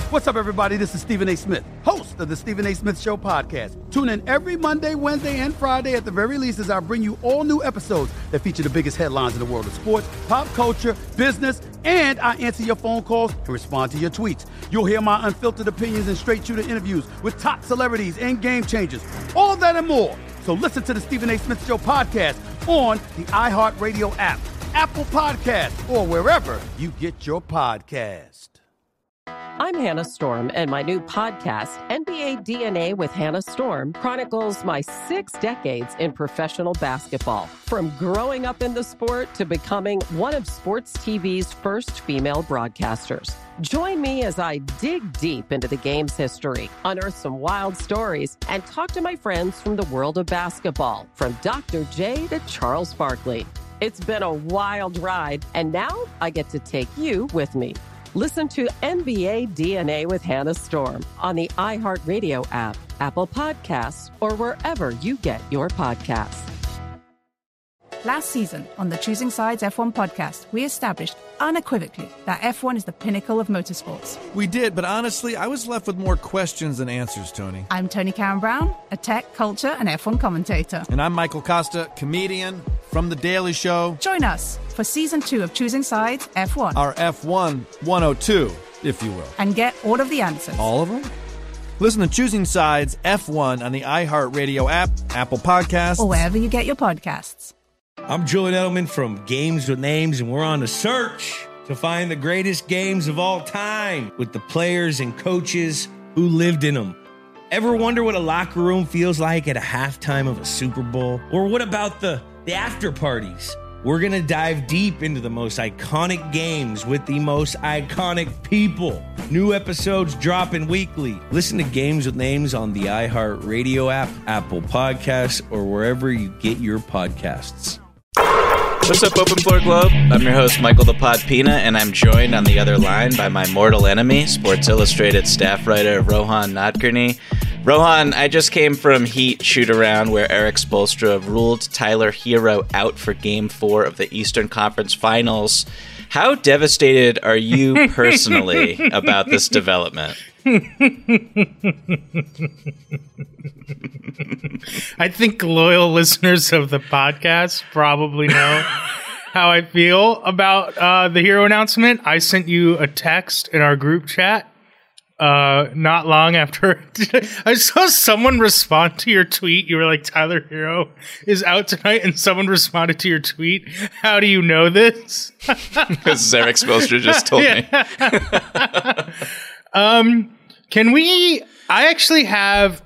What's up, everybody? This is Stephen A. Smith, host of the Stephen A. Smith Show podcast. Tune in every Monday, Wednesday, and Friday at the very least as I bring you all new episodes that feature the biggest headlines in the world of sports, pop culture, business, and I answer your phone calls and respond to your tweets. You'll hear my unfiltered opinions and straight-shooter interviews with top celebrities and game changers. All that and more. So listen to the Stephen A. Smith Show podcast on the iHeartRadio app, Apple Podcasts, or wherever you get your podcast. I'm Hannah Storm, and my new podcast, NBA DNA with Hannah Storm, chronicles my 6 decades in professional basketball. From growing up in the sport to becoming one of sports TV's first female broadcasters. Join me as I dig deep into the game's history, unearth some wild stories, and talk to my friends from the world of basketball, from Dr. J to Charles Barkley. It's been a wild ride, and now I get to take you with me. Listen to NBA DNA with Hannah Storm on the iHeartRadio app, Apple Podcasts, or wherever you get your podcasts. Last season on the Choosing Sides F1 podcast, we established unequivocally that F1 is the pinnacle of motorsports. We did, but honestly, I was left with more questions than answers, Tony. I'm Tony Karen Brown, a tech, culture, and F1 commentator. And I'm Michael Costa, comedian from The Daily Show. Join us for Season 2 of Choosing Sides F1. Our F1 102, if you will. And get all of the answers. All of them? Listen to Choosing Sides F1 on the iHeartRadio app, Apple Podcasts, or wherever you get your podcasts. I'm Julian Edelman from Games with Names, and we're on the search to find the greatest games of all time with the players and coaches who lived in them. Ever wonder what a locker room feels like at a halftime of a Super Bowl? Or what about the after parties? We're going to dive deep into the most iconic games with the most iconic people. New episodes dropping weekly. Listen to Games with Names on the iHeartRadio app, Apple Podcasts, or wherever you get your podcasts. What's up, Open Floor Globe? I'm your host, Michael the Pod Pina, and I'm joined on the other line by my mortal enemy, Sports Illustrated staff writer Rohan Nadkarni. Rohan, I just came from Heat shoot-around where Eric Spoelstra ruled Tyler Hero out for Game 4 of the Eastern Conference Finals. How devastated are you personally about this development? I think loyal listeners of the podcast probably know how I feel about the Hero announcement. I sent you a text in our group chat not long after. I saw someone respond to your tweet. You were like, Tyler Hero is out tonight, and someone responded to your tweet. How do you know this? Because Eric Spoelstra just told me. Can we? I actually have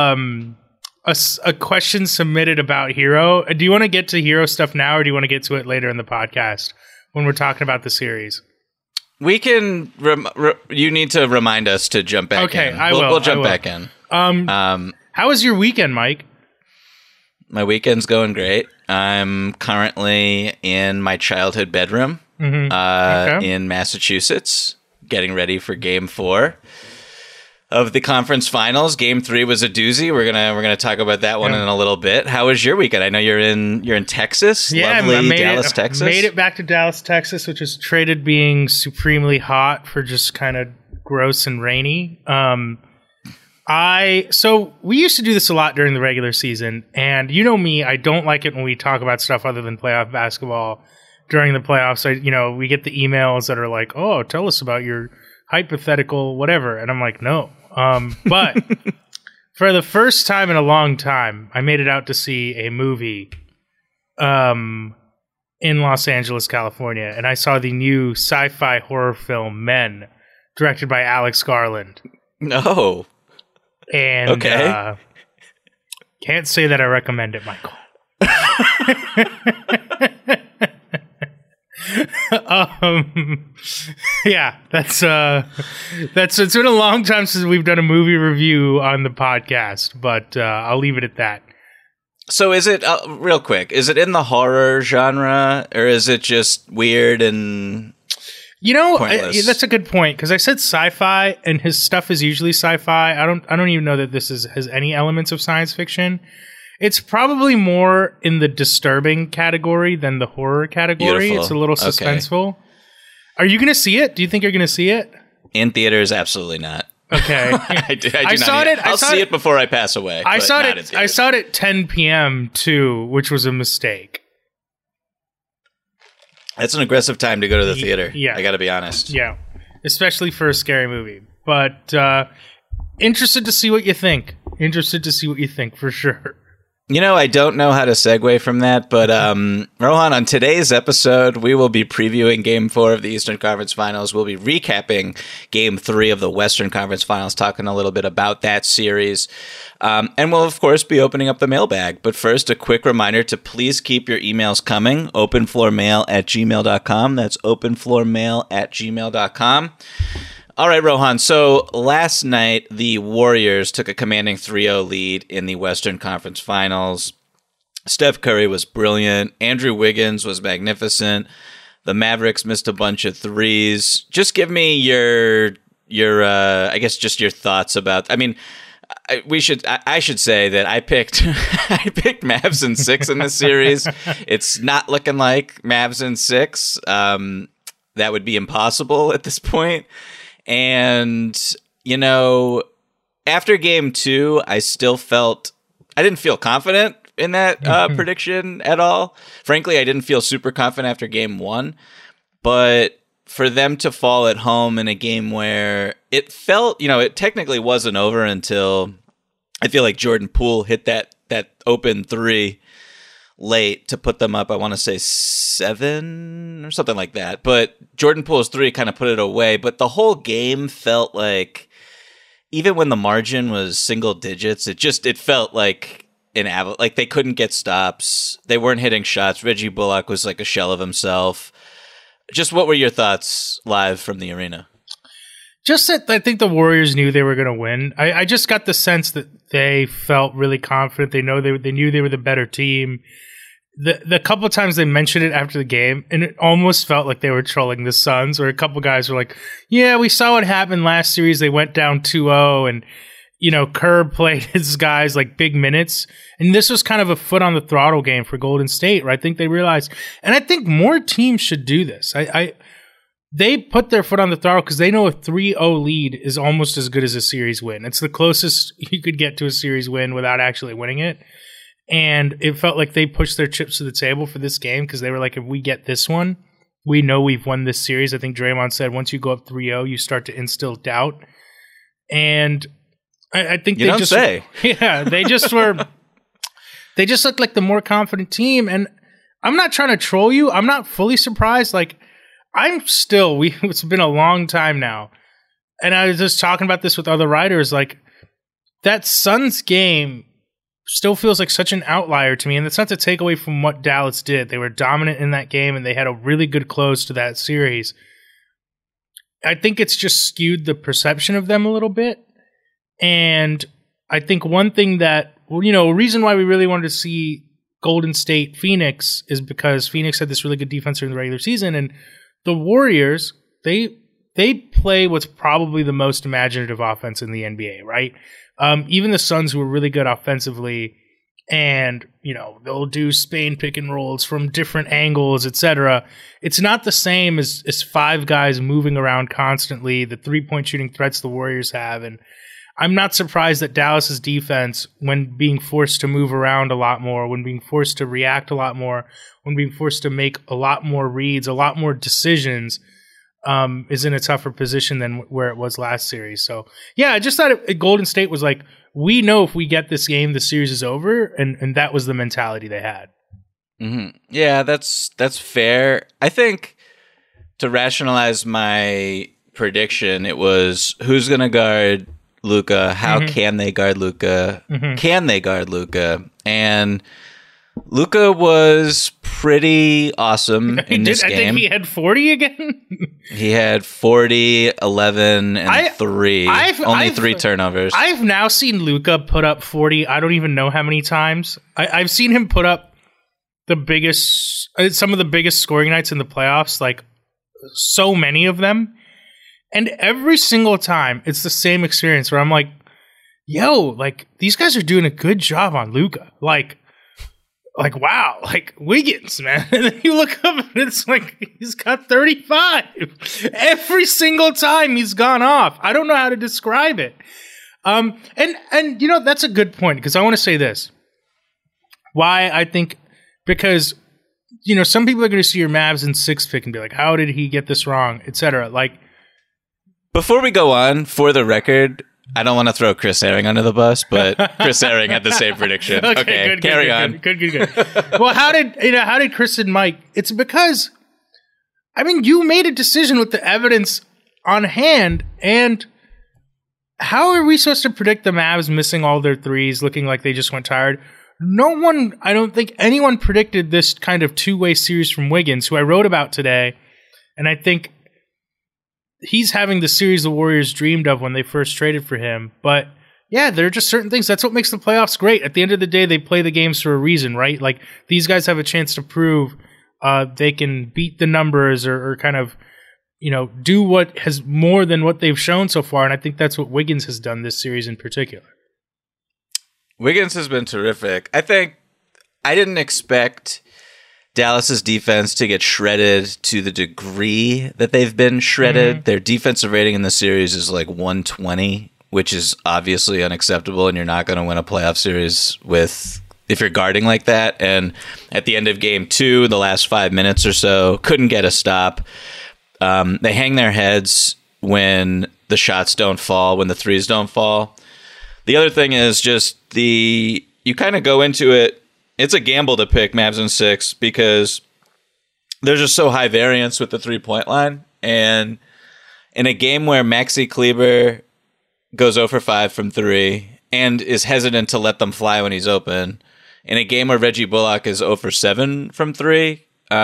a question submitted about Hero. Do you want to get to Hero stuff now, or do you want to get to it later in the podcast when we're talking about the series? We can. You need to remind us to jump back in. Okay, I will. We'll jump back in. How was your weekend, Mike? My weekend's going great. I'm currently in my childhood bedroom in Massachusetts, getting ready for Game 4 of the conference finals. Game 3 was a doozy. We're gonna talk about that one in a little bit. How was your weekend? I know you're in Texas. Yeah, lovely Dallas, Texas. Made it back to Dallas, Texas, which is traded being supremely hot for just kind of gross and rainy. So we used to do this a lot during the regular season, and you know me, I don't like it when we talk about stuff other than playoff basketball during the playoffs. We get the emails that are like, "Oh, tell us about your hypothetical whatever," and I'm like, no. But for the first time in a long time, I made it out to see a movie in Los Angeles, California, and I saw the new sci-fi horror film Men, directed by Alex Garland. No. And okay. Can't say that I recommend it, Michael. Yeah, that's it's been a long time since we've done a movie review on the podcast, but I'll leave it at that. So is it real quick? Is it in the horror genre, or is it just weird and pointless? That's a good point, because I said sci-fi, and his stuff is usually sci-fi. I don't even know that this has any elements of science fiction. It's probably more in the disturbing category than the horror category. Beautiful. It's a little suspenseful. Okay. Are you going to see it? Do you think you're going to see it? In theaters, absolutely not. Okay. I do not. I'll see it before I pass away. I saw it at 10 p.m. too, which was a mistake. That's an aggressive time to go to the theater. Yeah. I got to be honest. Yeah. Especially for a scary movie. But interested to see what you think. For sure. You know, I don't know how to segue from that, but Rohan, on today's episode, we will be previewing Game 4 of the Eastern Conference Finals. We'll be recapping Game 3 of the Western Conference Finals, talking a little bit about that series. And we'll, of course, be opening up the mailbag. But first, a quick reminder to please keep your emails coming. openfloormail@gmail.com. That's openfloormail@gmail.com. All right, Rohan. So last night, the Warriors took a commanding 3-0 lead in the Western Conference Finals. Steph Curry was brilliant. Andrew Wiggins was magnificent. The Mavericks missed a bunch of threes. Just give me your I guess just your thoughts about. I mean, I should say that I picked Mavs in 6 in this series. It's not looking like Mavs in 6. That would be impossible at this point. And, you know, after Game 2, I didn't feel confident in that prediction at all. Frankly, I didn't feel super confident after Game 1. But for them to fall at home in a game where it felt, it technically wasn't over until I feel like Jordan Poole hit that open 3 late to put them up, I want to say 7 or something like that. But Jordan Poole's 3 kind of put it away. But the whole game felt like, even when the margin was single digits, it felt like like they couldn't get stops. They weren't hitting shots. Reggie Bullock was like a shell of himself. Just what were your thoughts live from the arena? Just that I think the Warriors knew they were going to win. I just got the sense that they felt really confident. They knew they were the better team. The couple of times they mentioned it after the game, and it almost felt like they were trolling the Suns, or a couple guys were like, yeah, we saw what happened last series. They went down 2-0, and, Kerr played his guys like big minutes. And this was kind of a foot on the throttle game for Golden State, where I think they realized, and I think more teams should do this. They put their foot on the throttle because they know a 3-0 lead is almost as good as a series win. It's the closest you could get to a series win without actually winning it. And it felt like they pushed their chips to the table for this game because they were like, if we get this one, we know we've won this series. I think Draymond said once you go up 3-0, you start to instill doubt. And I think they just looked like the more confident team. And I'm not trying to troll you. I'm not fully surprised. Like, it's been a long time now. And I was just talking about this with other writers. Like, that Suns game still feels like such an outlier to me. And that's not to take away from what Dallas did. They were dominant in that game, and they had a really good close to that series. I think it's just skewed the perception of them a little bit. And I think one thing that, a reason why we really wanted to see Golden State Phoenix is because Phoenix had this really good defense during the regular season, and the Warriors, they play what's probably the most imaginative offense in the NBA, right? Even the Suns, who are really good offensively, and they'll do Spain pick and rolls from different angles, etc. It's not the same as 5 guys moving around constantly. The 3-point shooting threats the Warriors have, and I'm not surprised that Dallas's defense, when being forced to move around a lot more, when being forced to react a lot more, when being forced to make a lot more reads, a lot more decisions, is in a tougher position than where it was last series. So, yeah, I just thought Golden State was like, we know if we get this game, the series is over, and that was the mentality they had. Mm-hmm. Yeah, that's fair. I think to rationalize my prediction, it was who's going to guard Luka, how can they guard Luka, can they guard Luka, and Luka was pretty awesome in this game. I think he had 40 again. He had 40, 11, and 3. Only 3 turnovers. I've now seen Luka put up 40. I don't even know how many times. I've seen him put up some of the biggest scoring nights in the playoffs, like so many of them. And every single time, it's the same experience where I'm like, yo, like, these guys are doing a good job on Luka. Like, like, wow, like Wiggins, man. And then you look up and it's like he's got 35 every single time he's gone off. I don't know how to describe it. And you know, that's a good point, because I want to say this. Why I think, because, you know, some people are going to see your Mavs in 6th pick and be like, how did he get this wrong, etc. Like, before we go on, for the record, I don't want to throw Chris Herring under the bus, but Chris Herring had the same prediction. Okay, carry on. Good. Well, how did Chris and Mike? It's because, I mean, you made a decision with the evidence on hand, and how are we supposed to predict the Mavs missing all their threes, looking like they just went tired? No one, I don't think anyone predicted this kind of two-way series from Wiggins, who I wrote about today, and I think he's having the series the Warriors dreamed of when they first traded for him. But yeah, there are just certain things. That's what makes the playoffs great. At the end of the day, they play the games for a reason, right? Like, these guys have a chance to prove they can beat the numbers or kind of, you know, do what has more than what they've shown so far. And I think that's what Wiggins has done this series in particular. Wiggins has been terrific. I think I didn't expect Dallas's defense to get shredded to the degree that they've been shredded. Mm-hmm. Their defensive rating in the series is like 120, which is obviously unacceptable, and you're not going to win a playoff series if you're guarding like that. And at the end of game 2, the last 5 minutes or so, couldn't get a stop. They hang their heads when the shots don't fall, when the threes don't fall. The other thing is just you kind of go into it. It's a gamble to pick Mavs in 6 because there's just so high variance with the 3-point line. And in a game where Maxi Kleber goes 0 for 5 from 3 and is hesitant to let them fly when he's open, in a game where Reggie Bullock is 0 for 7 from 3,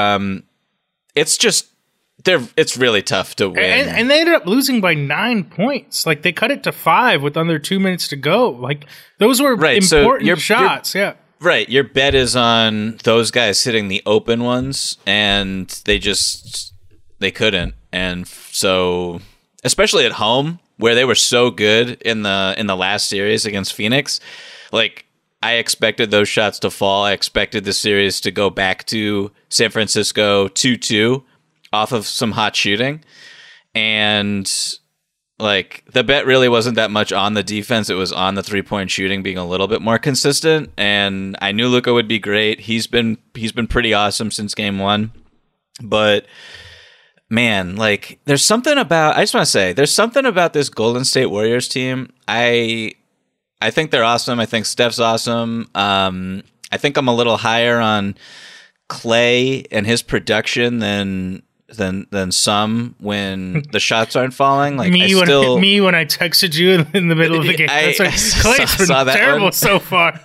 it's really tough to win. And they ended up losing by 9 points. Like, they cut it to 5 with under 2 minutes to go. Like, those were important shots. Yeah. Right. Your bet is on those guys hitting the open ones, and they couldn't. And so, especially at home, where they were so good in the last series against Phoenix, like, I expected those shots to fall. I expected the series to go back to San Francisco 2-2 off of some hot shooting. And like, the bet really wasn't that much on the defense. It was on the 3-point shooting being a little bit more consistent. And I knew Luka would be great. He's been pretty awesome since game 1. But man, like, there's something about this Golden State Warriors team. I think they're awesome. I think Steph's awesome. I think I'm a little higher on Clay and his production than some when the shots aren't falling. Like, me when I texted you in the middle of the game. Clay's been terrible so far.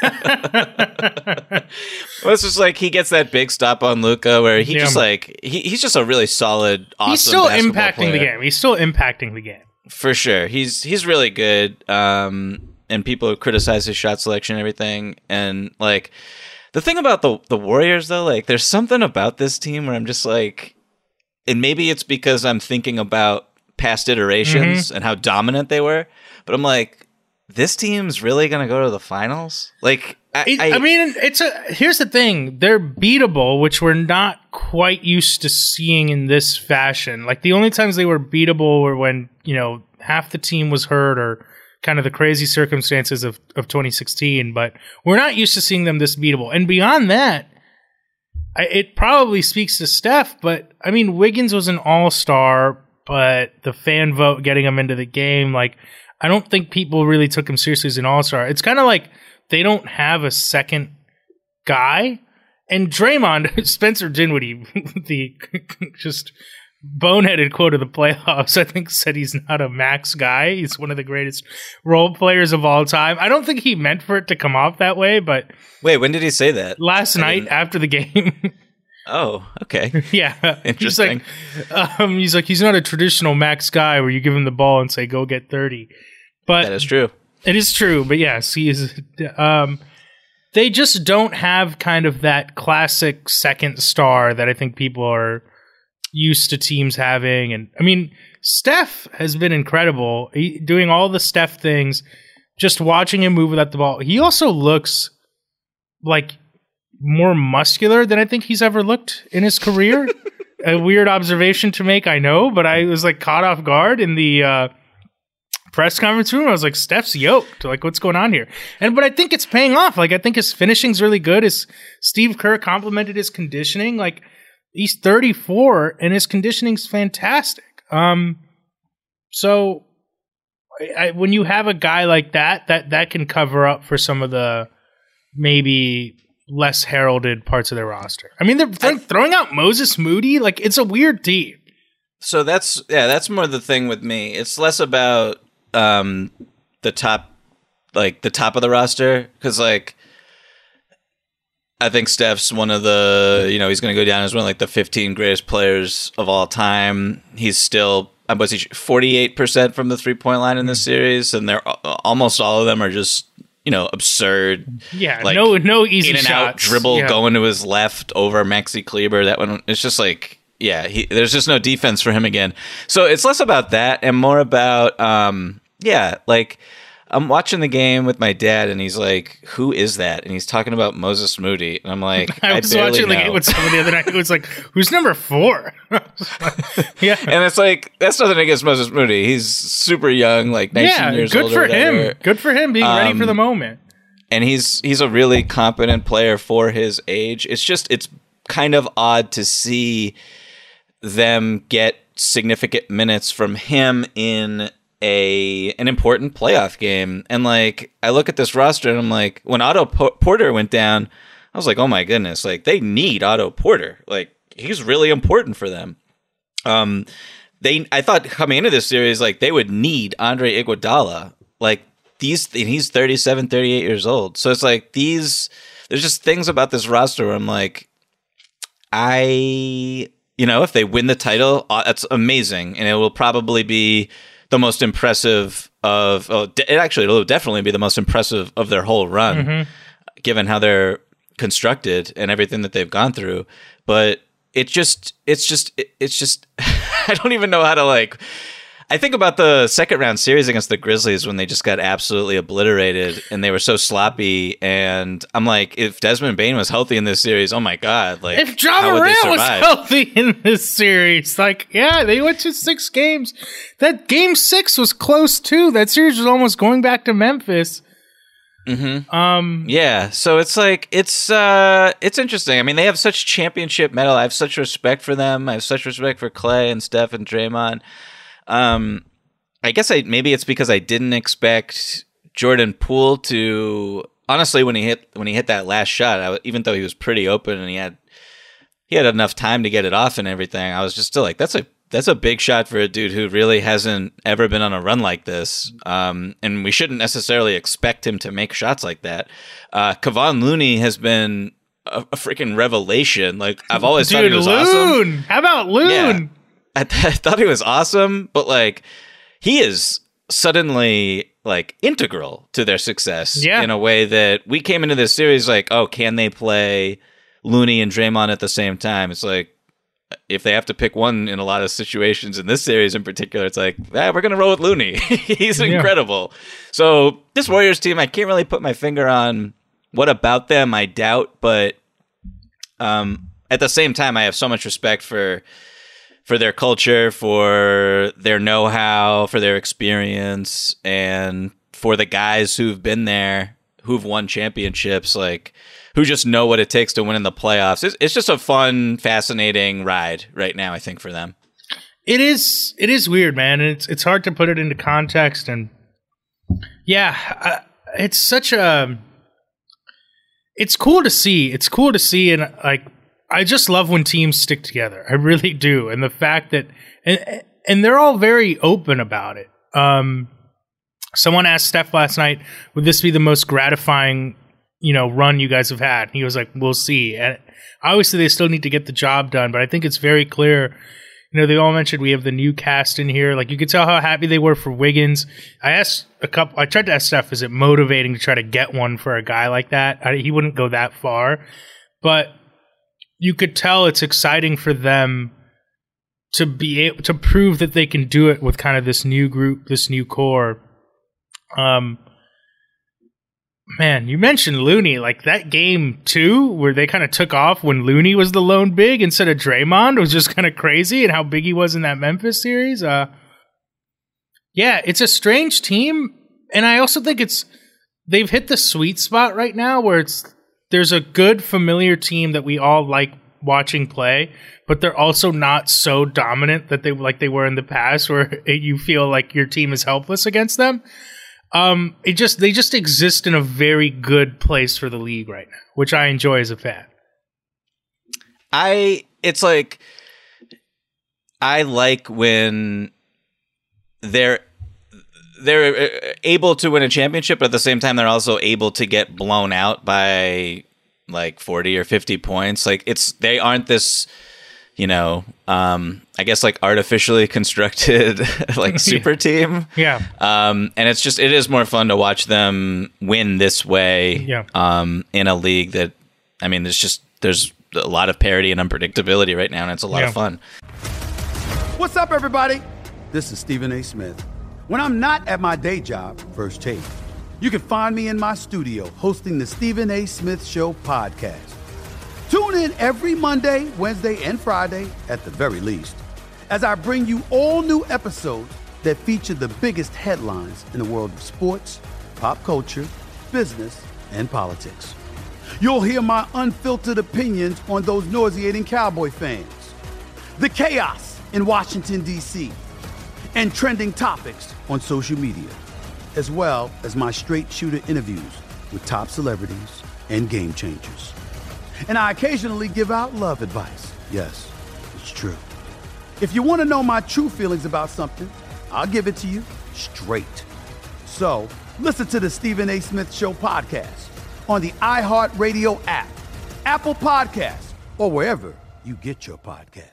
Well, it's just like he gets that big stop on Luka where he's just a really solid, awesome. He's still impacting player. the game. He's still impacting the game for sure. He's really good. And people have criticized his shot selection and everything. And like, the thing about the Warriors though, like, there's something about this team where I'm just like, and maybe it's because I'm thinking about past iterations and how dominant they were, but I'm like, this team's really going to go to the finals? Like, here's the thing. They're beatable, which we're not quite used to seeing in this fashion. Like, the only times they were beatable were when, you know, half the team was hurt or kind of the crazy circumstances of 2016, but we're not used to seeing them this beatable. And beyond that, it probably speaks to Steph, but I mean, Wiggins was an all-star, but the fan vote getting him into the game, like, I don't think people really took him seriously as an all-star. It's kind of like they don't have a second guy. And Draymond, Spencer Dinwiddie, the just boneheaded quote of the playoffs, I think, said he's not a max guy. He's one of the greatest role players of all time. I don't think he meant for it to come off that way, but... Wait, when did he say that? Last night after the game. Oh, okay. Yeah. Interesting. He's like, he's not a traditional max guy where you give him the ball and say, go get 30. But that is true. It is true, but yes, he is... they just don't have kind of that classic second star that I think people are used to teams having. And I mean, Steph has been incredible, doing all the Steph things, just watching him move without the ball. He also looks like more muscular than I think he's ever looked in his career. A weird observation to make, I know, but I was like caught off guard in the press conference room. I was like, Steph's yoked. Like, what's going on here? But I think it's paying off. Like, I think his finishing's really good. Steve Kerr complimented his conditioning. Like, he's 34 and his conditioning's fantastic. So when you have a guy like that can cover up for some of the maybe less heralded parts of their roster. I mean, they're throwing out Moses Moody. Like, it's a weird team. So that's more the thing with me. It's less about the top of the roster, because like I think Steph's one of the, he's going to go down as one of like the 15 greatest players of all time. He's still 48% from the 3-point line in this series, and they're almost all of them are just absurd. Yeah, like, no easy in and shots. out dribble going to his left over Maxi Kleber. That one, it's just like, there's just no defense for him again. So it's less about that and more about, like I'm watching the game with my dad and he's like, who is that? And he's talking about Moses Moody. And I'm like, I was watching the game with someone the other night who was like, who's number 4? Yeah. And it's like, that's nothing against Moses Moody. He's super young, like 19 years old. Good for him. Good for him being ready for the moment. And he's a really competent player for his age. It's kind of odd to see them get significant minutes from him in an important playoff game. And like, I look at this roster and I'm like, when Otto Porter went down, I was like, oh my goodness, like they need Otto Porter. Like, he's really important for them. I thought coming into this series, like they would need Andre Iguodala. Like he's 37, 38 years old. So it's like there's just things about this roster where I'm like, if they win the title, that's amazing. And it will probably be the most impressive it'll definitely be the most impressive of their whole run, given how they're constructed and everything that they've gone through. But it's just, I don't even know how to like, I think about the second round series against the Grizzlies when they just got absolutely obliterated and they were so sloppy. And I'm like, if Desmond Bane was healthy in this series, oh my God. Like, if Ja Morant was healthy in this series, like, they went to 6 games. That game 6 was close too. That series was almost going back to Memphis. Yeah. So it's like, it's interesting. I mean, they have such championship metal. I have such respect for them. I have such respect for Clay and Steph and Draymond. I guess maybe it's because I didn't expect Jordan Poole to, honestly, when he hit that last shot, even though he was pretty open and he had enough time to get it off and everything, I was just still like, that's a big shot for a dude who really hasn't ever been on a run like this. And we shouldn't necessarily expect him to make shots like that. Kevon Looney has been a freaking revelation. Like, I've always thought he was awesome. How about Loon? Yeah. I thought he was awesome, but like he is suddenly like integral to their success in a way that we came into this series like, oh, can they play Looney and Draymond at the same time? It's like, if they have to pick one in a lot of situations in this series in particular, it's like, we're going to roll with Looney. He's incredible. So this Warriors team, I can't really put my finger on what about them I doubt, but at the same time, I have so much respect for their culture, for their know-how, for their experience, and for the guys who've been there, who've won championships, like who just know what it takes to win in the playoffs. It's just a fun, fascinating ride right now, I think, for them. It is weird, man. And it's hard to put it into context. And it's such a, it's cool to see. It's cool to see. And like, I just love when teams stick together. I really do. And the fact that, and they're all very open about it. Someone asked Steph last night, would this be the most gratifying, run you guys have had? And he was like, we'll see. And obviously they still need to get the job done, but I think it's very clear. They all mentioned we have the new cast in here. Like, you could tell how happy they were for Wiggins. I tried to ask Steph, is it motivating to try to get one for a guy like that? He wouldn't go that far, but you could tell it's exciting for them to be able to prove that they can do it with kind of this new group, this new core. Man, you mentioned Looney. Like that game too, where they kind of took off when Looney was the lone big instead of Draymond, was just kind of crazy, and how big he was in that Memphis series. Yeah, it's a strange team, and I also think they've hit the sweet spot right now where there's a good familiar team that we all like watching play, but they're also not so dominant that they were in the past, where you feel like your team is helpless against them. They just exist in a very good place for the league right now, which I enjoy as a fan. I like when they're able to win a championship, but at the same time they're also able to get blown out by like 40 or 50 points. Like they aren't this, I guess like artificially constructed like super team. Yeah. And it is more fun to watch them win this way. Yeah. In a league that, there's a lot of parity and unpredictability right now, and it's a lot of fun. What's up, everybody? This is Stephen A. Smith. When I'm not at my day job, First Take, you can find me in my studio hosting the Stephen A. Smith Show podcast. Tune in every Monday, Wednesday, and Friday, at the very least, as I bring you all new episodes that feature the biggest headlines in the world of sports, pop culture, business, and politics. You'll hear my unfiltered opinions on those nauseating Cowboy fans, the chaos in Washington, D.C., and trending topics on social media, as well as my straight shooter interviews with top celebrities and game changers. And I occasionally give out love advice. Yes, it's true. If you want to know my true feelings about something, I'll give it to you straight. So listen to the Stephen A. Smith Show podcast on the iHeartRadio app, Apple Podcasts, or wherever you get your podcast.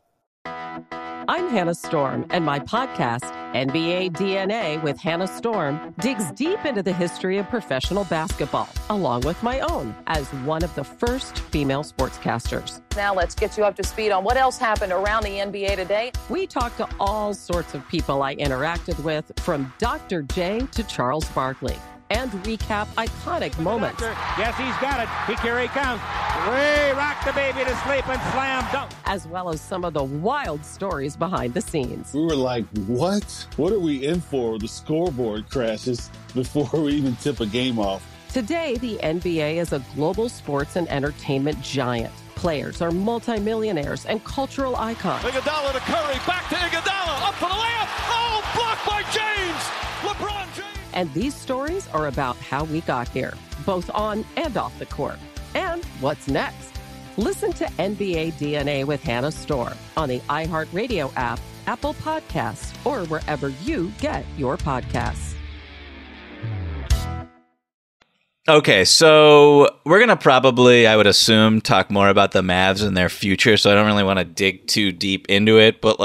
I'm Hannah Storm, and my podcast, NBA DNA with Hannah Storm, digs deep into the history of professional basketball, along with my own, as one of the first female sportscasters. Now let's get you up to speed on what else happened around the NBA today. We talk to all sorts of people I interacted with, from Dr. J to Charles Barkley, and recap iconic moments. Yes, he's got it. Here he comes. Way rock the baby to sleep and slam dunk. As well as some of the wild stories behind the scenes. We were like, what? What are we in for? The scoreboard crashes before we even tip a game off. Today, the NBA is a global sports and entertainment giant. Players are multimillionaires and cultural icons. Iguodala to Curry, back to Iguodala, up for the layup. Oh, blocked by James. LeBron James. And these stories are about how we got here, both on and off the court. And what's next? Listen to NBA DNA with Hannah Storm on the iHeartRadio app, Apple Podcasts, or wherever you get your podcasts. Okay, so we're going to probably, I would assume, talk more about the Mavs and their future, so I don't really want to dig too deep into it, but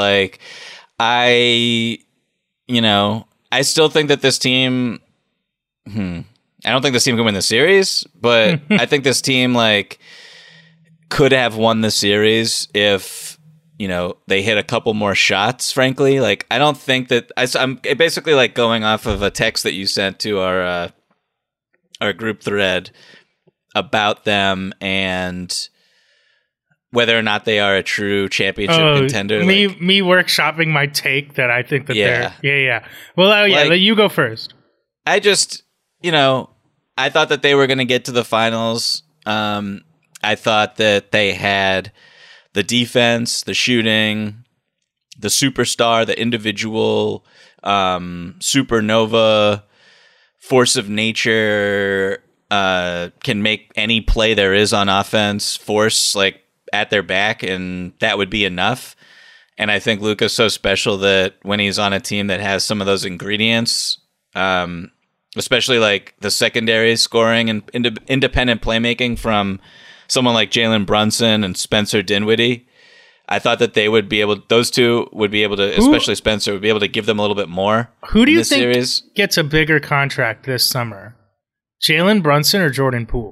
I still think that this team, I don't think this team can win the series, but I think this team, could have won the series if, they hit a couple more shots, frankly. I don't think that, I'm basically, going off of a text that you sent to our group thread about them and whether or not they are a true championship contender. Me workshopping my take that I think that they're... Yeah. Well, you go first. I just, I thought that they were going to get to the finals. I thought that they had the defense, the shooting, the superstar, the individual, supernova, force of nature, can make any play there is on offense, force at their back, and that would be enough. And I think Luka's so special that when he's on a team that has some of those ingredients, especially the secondary scoring and independent playmaking from someone like Jalen Brunson and Spencer Dinwiddie, I thought that they would be able, those two would be able to, especially Spencer, would be able to give them a little bit more. Who do you think gets a bigger contract this summer? Jalen Brunson or Jordan Poole?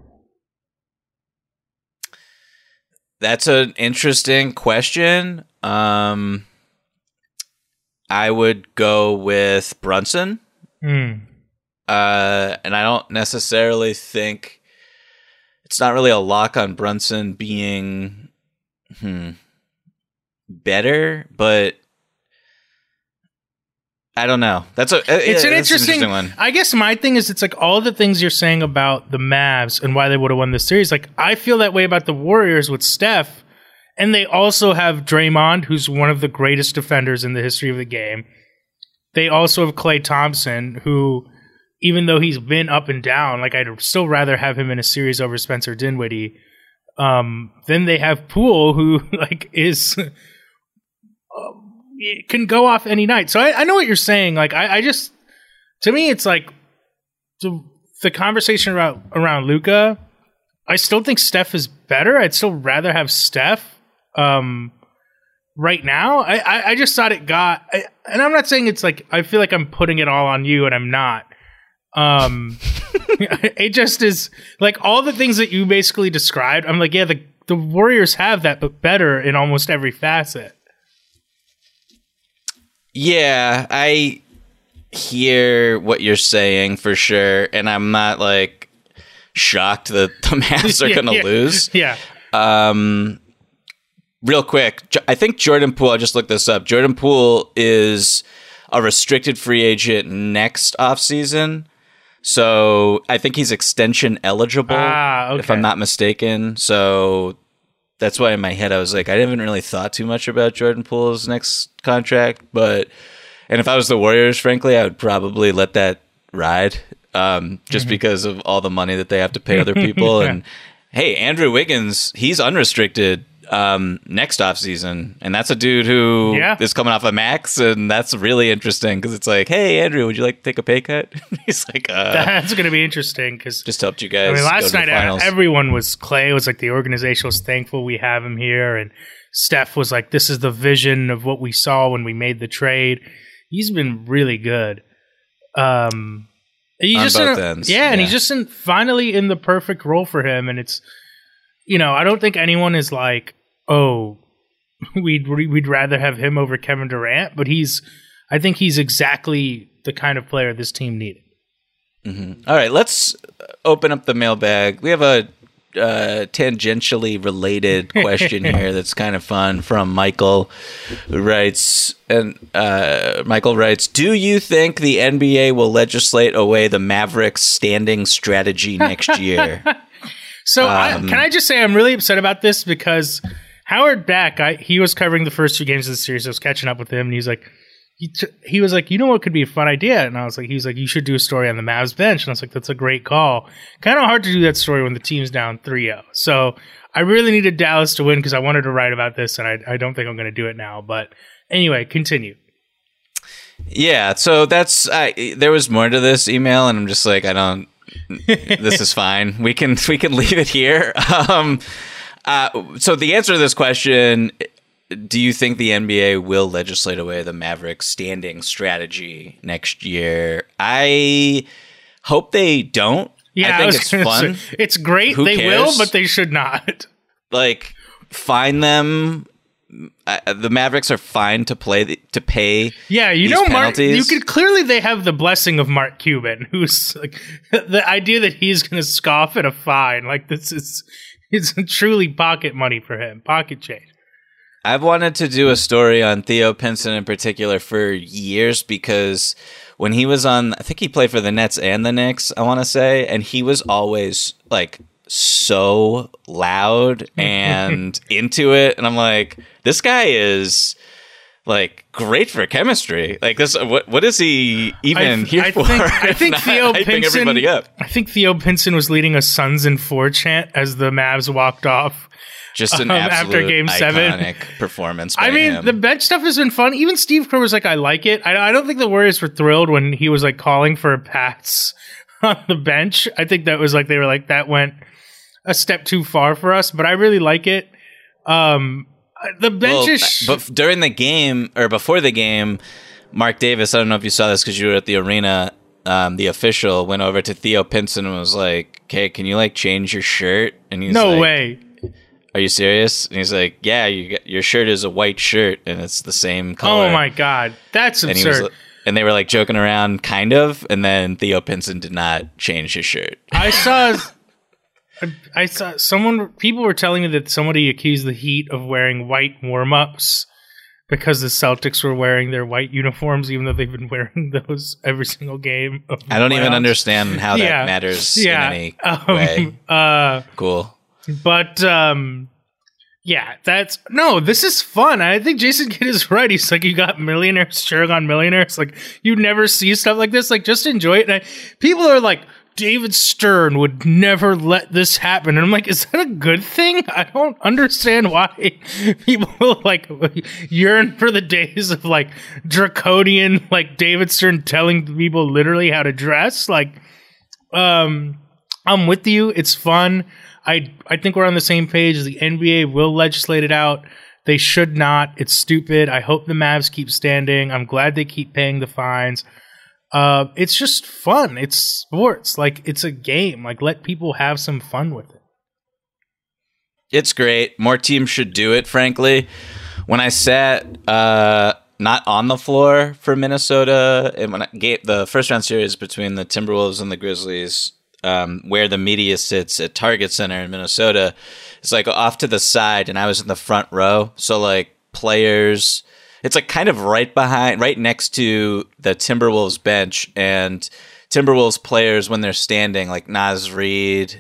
That's an interesting question. I would go with Brunson. And I don't necessarily think it's not really a lock on Brunson being better, but I don't know. It's an interesting one. I guess my thing is, it's like all the things you're saying about the Mavs and why they would have won this series. Like, I feel that way about the Warriors with Steph, and they also have Draymond, who's one of the greatest defenders in the history of the game. They also have Klay Thompson, who, even though he's been up and down, like, I'd still rather have him in a series over Spencer Dinwiddie. Then they have Poole, who like is can go off any night. So I know what you're saying. Like, I just, to me, it's like the conversation around Luka. I still think Steph is better. I'd still rather have Steph right now. I just thought it got, and I'm not saying it's like, I feel like I'm putting it all on you, and I'm not. It just is like all the things that you basically described. I'm like, yeah, the Warriors have that, but better in almost every facet. Yeah, I hear what you're saying for sure, and I'm not like shocked that the Mavs are going to lose. Yeah. Real quick, I think Jordan Poole, I just looked this up. Jordan Poole is a restricted free agent next offseason. So I think he's extension eligible, okay. if I'm not mistaken. So that's why in my head I was like, I haven't really thought too much about Jordan Poole's next contract. And if I was the Warriors, frankly, I would probably let that ride just because of all the money that they have to pay other people. And hey, Andrew Wiggins, he's unrestricted next offseason, and that's a dude who is coming off a max, and that's really interesting because it's like, hey, Andrew, would you like to take a pay cut? He's like, that's going to be interesting because just helped you guys. I mean, last go to night the finals. everyone was Klay was like, the organization was thankful we have him here, and Steph was like, this is the vision of what we saw when we made the trade. He's been really good. He's just both ends. And he's just finally in the perfect role for him, and it's, you know, I don't think anyone is like, oh, we'd rather have him over Kevin Durant, but I think he's exactly the kind of player this team needed. Mm-hmm. All right, let's open up the mailbag. We have a tangentially related question here that's kind of fun from Michael, who writes, Michael writes, do you think the NBA will legislate away the Mavericks standing strategy next year? So can I just say I'm really upset about this because Howard Beck, he was covering the first two games of the series. I was catching up with him, and he's like, he was like, you know what could be a fun idea? And I was like, he's like, you should do a story on the Mavs bench. And I was like, that's a great call. Kind of hard to do that story when the team's down 3-0. So I really needed Dallas to win because I wanted to write about this, and I don't think I'm going to do it now. But anyway, continue. Yeah, so that's there was more to this email, and I'm just like, this is fine. We can leave it here. So the answer to this question, do you think the NBA will legislate away the Mavericks standing strategy next year? I hope they don't. Yeah, I think it's fun. It's great. Who they cares? will, but they should not. Like, fine them. The Mavericks are fine to pay. Yeah, you these know, penalties. You could clearly they have the blessing of Mark Cuban, who's like the idea that he's going to scoff at a fine. Like, it's truly pocket money for him, pocket change. I've wanted to do a story on Theo Pinson in particular for years because when he was on, I think he played for the Nets and the Knicks, I want to say, and he was always like so loud and into it, and I'm like, this guy is like great for chemistry. Like this, what is he even here for? I think Theo hyping everybody up. I think Theo Pinson was leading a Suns in 4 chant as the Mavs walked off. Just an absolute after Game 7 iconic performance by him. The bench stuff has been fun. Even Steve Kerr was like, I like it. I don't think the Warriors were thrilled when he was like calling for Pats on the bench. I think that was like, they were like, that went a step too far for us, but I really like it. The bench is... But during the game, or before the game, Mark Davis, I don't know if you saw this because you were at the arena, the official went over to Theo Pinson and was like, okay, can you like change your shirt? And he's no like, way. Are you serious? And he's like, yeah, your shirt is a white shirt and it's the same color. Oh my God. That's absurd. And they were like joking around, kind of, and then Theo Pinson did not change his shirt. I saw people were telling me that somebody accused the Heat of wearing white warm-ups because the Celtics were wearing their white uniforms, even though they've been wearing those every single game of the I don't playoffs. even understand how that matters in any way. Cool. But, this is fun. I think Jason Kidd is right. He's like, you got millionaires cheering on millionaires. Like, you never see stuff like this. Like, just enjoy it. And people are like, David Stern would never let this happen. And I'm like, is that a good thing? I don't understand why people like yearn for the days of like draconian, like David Stern telling people literally how to dress. Like, I'm with you. It's fun. I think we're on the same page. The NBA will legislate it out. They should not. It's stupid. I hope the Mavs keep standing. I'm glad they keep paying the fines. It's just fun. It's sports. Like, it's a game. Like, let people have some fun with it. It's great. More teams should do it, frankly. When I sat not on the floor for Minnesota, and when the first round series between the Timberwolves and the Grizzlies, where the media sits at Target Center in Minnesota, it's like off to the side, and I was in the front row. So like players, it's like kind of right next to the Timberwolves bench, and Timberwolves players when they're standing, like Naz Reid,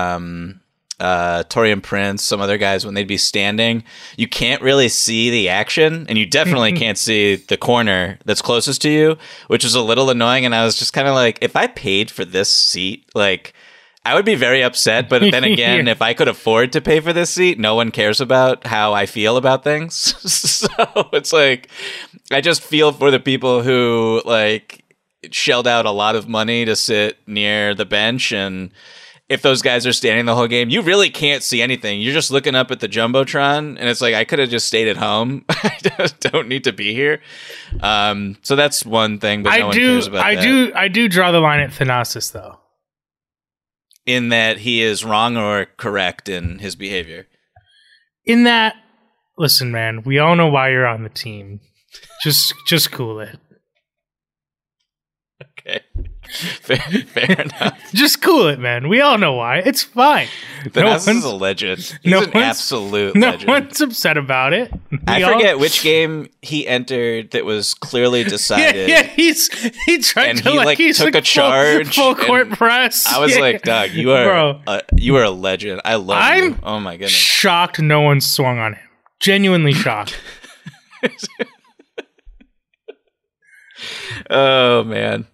Taurean Prince, some other guys, when they'd be standing, you can't really see the action, and you definitely can't see the corner that's closest to you, which is a little annoying. And I was just kind of like, if I paid for this seat, like, I would be very upset. But then again, if I could afford to pay for this seat, no one cares about how I feel about things. So it's like, I just feel for the people who like shelled out a lot of money to sit near the bench, and if those guys are standing the whole game, you really can't see anything. You're just looking up at the Jumbotron, and it's like, I could have just stayed at home. I don't need to be here. So that's one thing, but no one cares about that. I do draw the line at Thanasis, though. In that he is wrong or correct in his behavior? In that, listen, man, we all know why you're on the team. Just cool it. Okay. Fair enough. Just cool it, man. We all know why. It's fine. Thanasis is a legend. He's an absolute legend. No one's upset about it. I forget which game he entered that was clearly decided. Yeah, he tried and to he took a charge. Full court press. I was like, Doug, you are a legend. I love you. Oh my goodness. Shocked no one swung on him. Genuinely shocked. Oh man.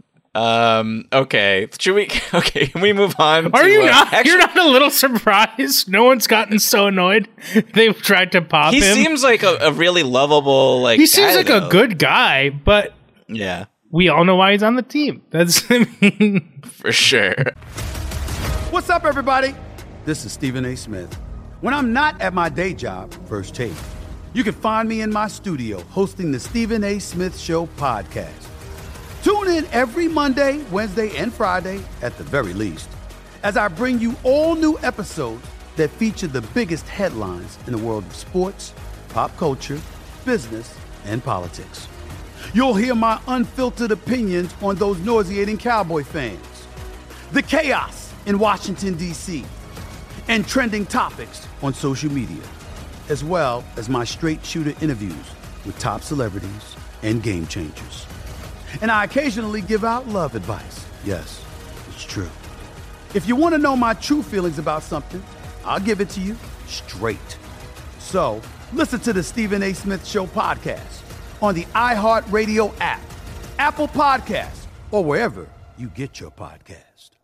Okay. Can we move on? Are you not? You're not a little surprised? No one's gotten so annoyed they've tried to pop him. He seems like a really lovable He seems like a good guy, but yeah, we all know why he's on the team. That's for sure. What's up, everybody? This is Stephen A. Smith. When I'm not at my day job, First Take, you can find me in my studio hosting the Stephen A. Smith Show podcast. Tune in every Monday, Wednesday, and Friday, at the very least, as I bring you all new episodes that feature the biggest headlines in the world of sports, pop culture, business, and politics. You'll hear my unfiltered opinions on those nauseating Cowboy fans, the chaos in Washington, D.C., and trending topics on social media, as well as my straight shooter interviews with top celebrities and game changers. And I occasionally give out love advice. Yes, it's true. If you want to know my true feelings about something, I'll give it to you straight. So listen to the Stephen A. Smith Show podcast on the iHeartRadio app, Apple Podcasts, or wherever you get your podcast.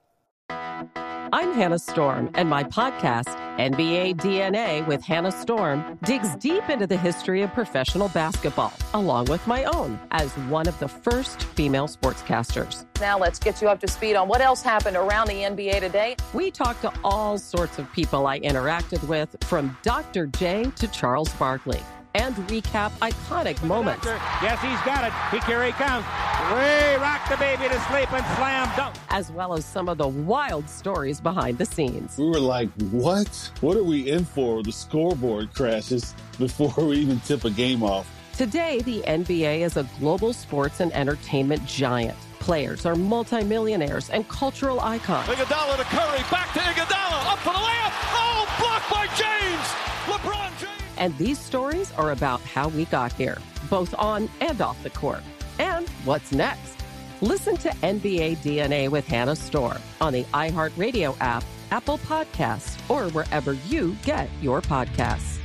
I'm Hannah Storm, and my podcast, NBA DNA with Hannah Storm, digs deep into the history of professional basketball, along with my own, as one of the first female sportscasters. Now let's get you up to speed on what else happened around the NBA today. We talked to all sorts of people I interacted with, from Dr. J to Charles Barkley, and recap iconic moments. Yes, he's got it. Here he comes. Way rock the baby to sleep and slam dunk. As well as some of the wild stories behind the scenes. We were like, what? What are we in for? The scoreboard crashes before we even tip a game off. Today, the NBA is a global sports and entertainment giant. Players are multimillionaires and cultural icons. Iguodala to Curry, back to Iguodala, up for the layup. Oh, blocked by James. LeBron James. And these stories are about how we got here, both on and off the court. And what's next? Listen to NBA DNA with Hannah Storm on the iHeartRadio app, Apple Podcasts, or wherever you get your podcasts.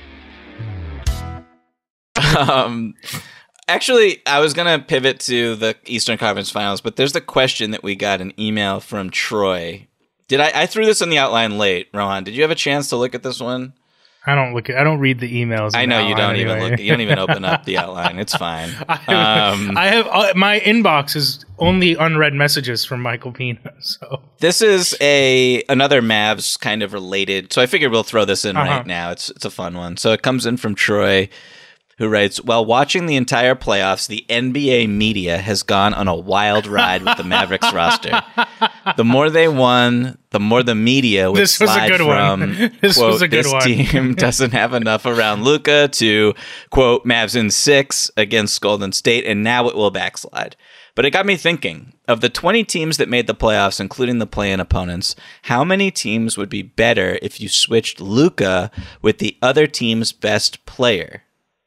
Actually, I was going to pivot to the Eastern Conference Finals, but there's the question that we got an email from Troy. I threw this in the outline late, Rohan. Did you have a chance to look at this one? I don't read the emails. I know you don't even look. You don't even open up the outline. It's fine. I have my inbox is only unread messages from Michael Pina. So this is another Mavs kind of related. So I figured we'll throw this in right now. It's a fun one. So it comes in from Troy, who writes, while watching the entire playoffs, the NBA media has gone on a wild ride with the Mavericks roster. The more they won, the more the media would slide from, quote, this team doesn't have enough around Luka to, quote, Mavs in 6 against Golden State, and now it will backslide. But it got me thinking, of the 20 teams that made the playoffs, including the play-in opponents, how many teams would be better if you switched Luka with the other team's best player?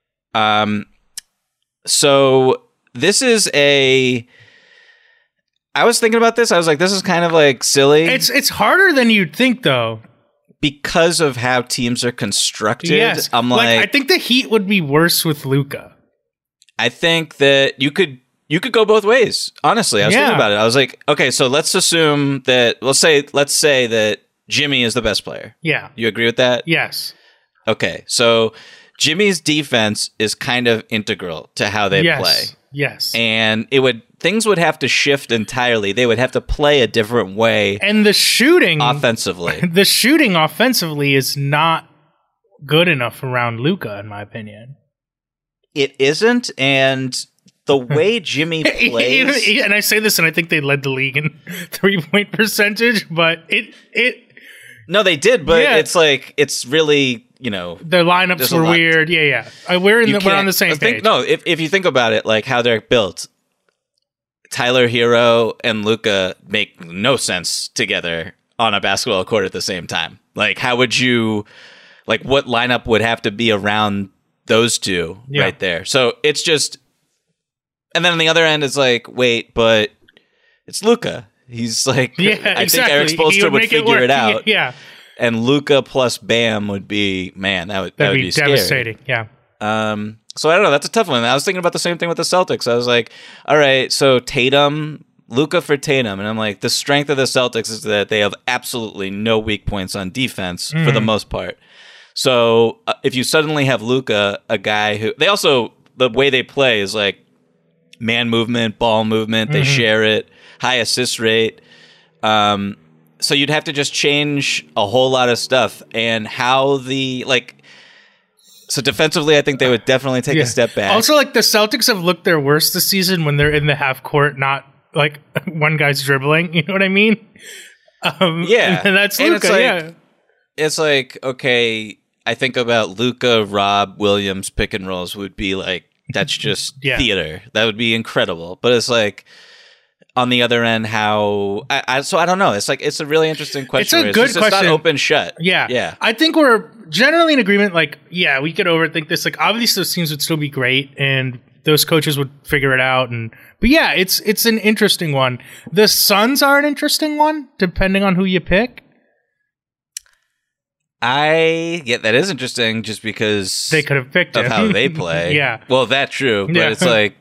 So this is I was thinking about this. I was like, this is kind of like silly. It's harder than you'd think, though, because of how teams are constructed. Yes. I'm like, I think the Heat would be worse with Luka. I think that you could go both ways. Honestly, I was thinking about it. I was like, okay, so let's assume that let's say that Jimmy is the best player. Yeah. You agree with that? Yes. Okay, so Jimmy's defense is kind of integral to how they play. Yes. And things would have to shift entirely. They would have to play a different way. And the shooting offensively. The shooting offensively is not good enough around Luka, in my opinion. It isn't, and the way Jimmy plays, and I say this, and I think they led the league in 3-point percentage, but it no, they did, but it's like it's really, their lineups were weird. Yeah. We're on the same page. No, if you think about it, like how they're built, Tyler Hero and Luka make no sense together on a basketball court at the same time. Like, how would you, like, what lineup would have to be around those two right there? So it's just, and then on the other end, it's like, wait, but it's Luka. He's like, I think Eric Spoelstra would figure it out. Yeah. And Luka plus Bam would be, man, that would be devastating. Scary. Yeah. So I don't know. That's a tough one. I was thinking about the same thing with the Celtics. I was like, all right, so Tatum, Luka for Tatum. And I'm like, the strength of the Celtics is that they have absolutely no weak points on defense for the most part. So if you suddenly have Luka, a guy who, they also, the way they play is like man movement, ball movement, they share it, high assist rate. So you'd have to just change a whole lot of stuff, and how so defensively, I think they would definitely take a step back. Also, like, the Celtics have looked their worst this season when they're in the half court, not like one guy's dribbling. You know what I mean? And that's Luka. It's like, okay, I think about Luka, Rob, Williams, pick and rolls would be like, that's just theater. That would be incredible. But it's like, on the other end, how I don't know. It's like, it's a really interesting question. It's a good question. It's not open shut. Yeah. I think we're generally in agreement. Like, yeah, we could overthink this. Like, obviously, those teams would still be great, and those coaches would figure it out. But yeah, it's an interesting one. The Suns are an interesting one, depending on who you pick. That is interesting, just because they could have picked of how they play. Yeah. Well, that's true, but it's like,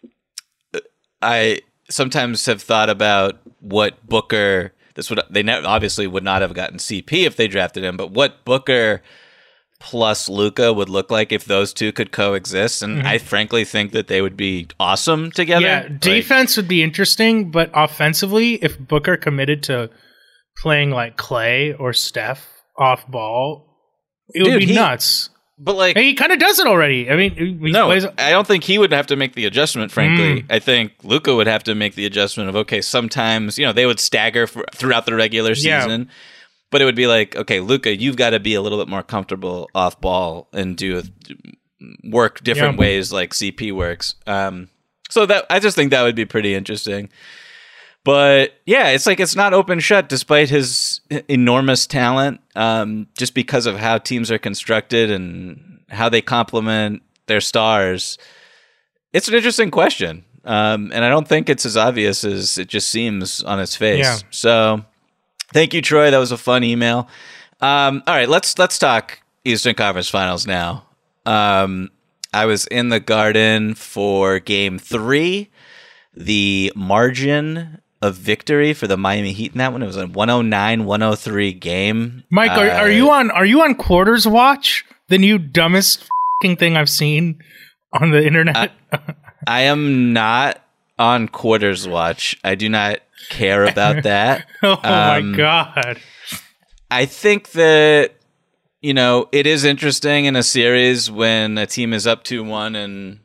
I sometimes have thought about what Booker, obviously would not have gotten CP if they drafted him, but what Booker plus Luka would look like if those two could coexist. And I frankly think that they would be awesome together. Yeah, defense would be interesting, but offensively, if Booker committed to playing like Clay or Steph off ball, it would be nuts. But like, he kind of does it already. I mean, I don't think he would have to make the adjustment. Frankly, I think Luka would have to make the adjustment of, okay, sometimes they would stagger throughout the regular season, but it would be like, okay, Luka, you've got to be a little bit more comfortable off ball and do work different ways like CP works. So that I just think that would be pretty interesting. But yeah, it's like it's not open shut despite his enormous talent, just because of how teams are constructed and how they complement their stars. It's an interesting question. And I don't think it's as obvious as it just seems on its face. Yeah. So thank you, Troy. That was a fun email. All right, let's talk Eastern Conference Finals now. I was in the Garden for Game 3. The margin of victory for the Miami Heat in that one, it was a 109-103 game. Mike, are you on Quarters Watch? The new dumbest thing I've seen on the internet. I am not on Quarters Watch. I do not care about that. Oh my God. I think that, it is interesting in a series when a team is up 2-1 and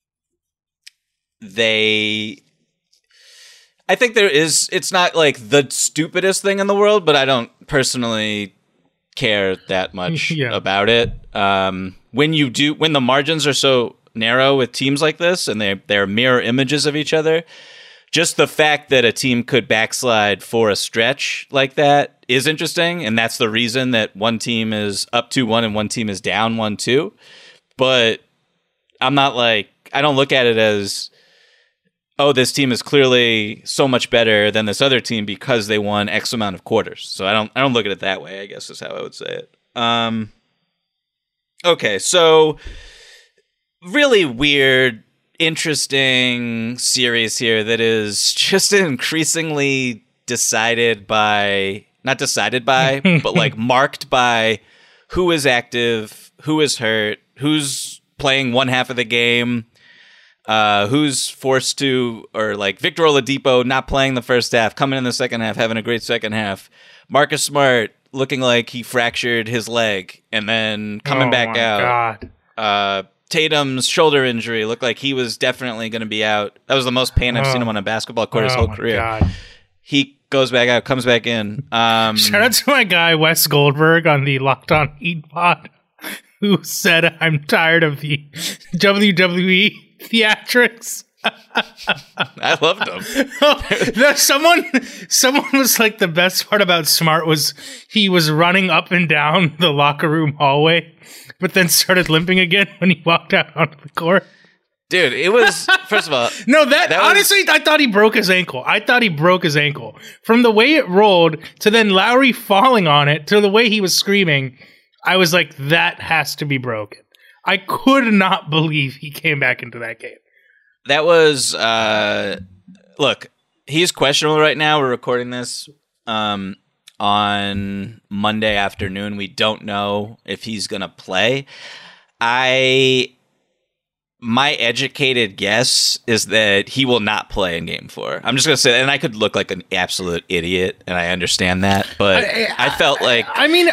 I think it's not like the stupidest thing in the world, but I don't personally care that much about it. When the margins are so narrow with teams like this and they're mirror images of each other, just the fact that a team could backslide for a stretch like that is interesting, and that's the reason that one team is up 2-1 and one team is down 1-2. But I don't look at it as, oh, this team is clearly so much better than this other team because they won X amount of quarters. So I don't look at it that way, I guess is how I would say it. Okay, so really weird, interesting series here that is just increasingly but like marked by who is active, who is hurt, who's playing one half of the game, who's forced to, or like Victor Oladipo not playing the first half, coming in the second half, having a great second half. Marcus Smart looking like he fractured his leg and then coming back out. God. Tatum's shoulder injury looked like he was definitely going to be out. That was the most pain I've seen him on a basketball court his whole career. God. He goes back out, comes back in. Shout out to my guy Wes Goldberg on the Locked On Heat pod, who said, "I'm tired of the WWE theatrics." I loved him. Someone was like, the best part about Smart was he was running up and down the locker room hallway, but then started limping again when he walked out onto the court. Dude, it was, first of all... No, that honestly, I thought he broke his ankle. From the way it rolled, to then Lowry falling on it, to the way he was screaming, I was like, that has to be broken. I could not believe he came back into that game. That was... look, he's questionable right now. We're recording this on Monday afternoon. We don't know if he's going to play. My educated guess is that he will not play in Game 4. I'm just going to say that, and I could look like an absolute idiot, and I understand that, but I felt like...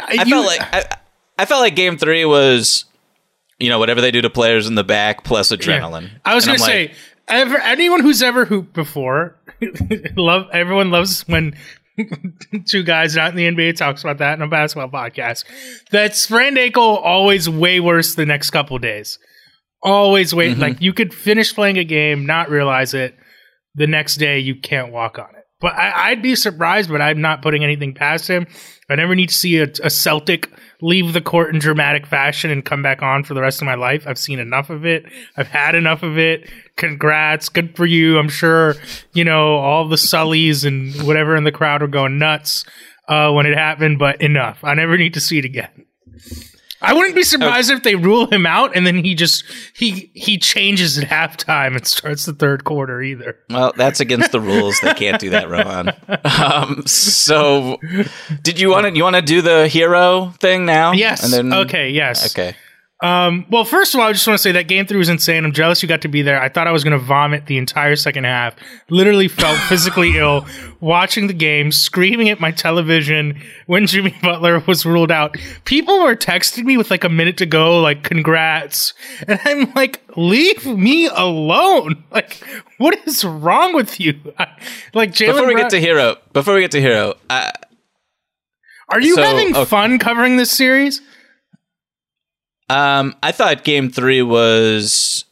I felt like Game 3 was, whatever they do to players in the back plus adrenaline. Yeah. I was going to say, anyone who's ever hooped before, everyone loves when two guys not in the NBA talks about that in a basketball podcast. That sprained ankle always way worse the next couple days. Always wait. Mm-hmm. Like, you could finish playing a game, not realize it. The next day, you can't walk on it. But I'd be surprised, but I'm not putting anything past him. I never need to see a Celtic leave the court in dramatic fashion and come back on for the rest of my life. I've seen enough of it. I've had enough of it. Congrats. Good for you. I'm sure, all the Sullys and whatever in the crowd were going nuts when it happened, but enough. I never need to see it again. I wouldn't be surprised if they rule him out and then he changes at halftime and starts the third quarter either. Well, that's against the rules. They can't do that, Rohan. So, did you want to do the hero thing now? Yes. And then, okay. Yes. Okay. Well, first of all, I just want to say that Game 3 was insane. I'm jealous you got to be there. I thought I was going to vomit the entire second half. Literally felt physically ill watching the game, screaming at my television when Jimmy Butler was ruled out. People were texting me with like a minute to go, like, congrats. And I'm like, leave me alone. Like, what is wrong with you? Like, Jaylen Before we get to hero, are you having fun covering this series? I thought Game 3 was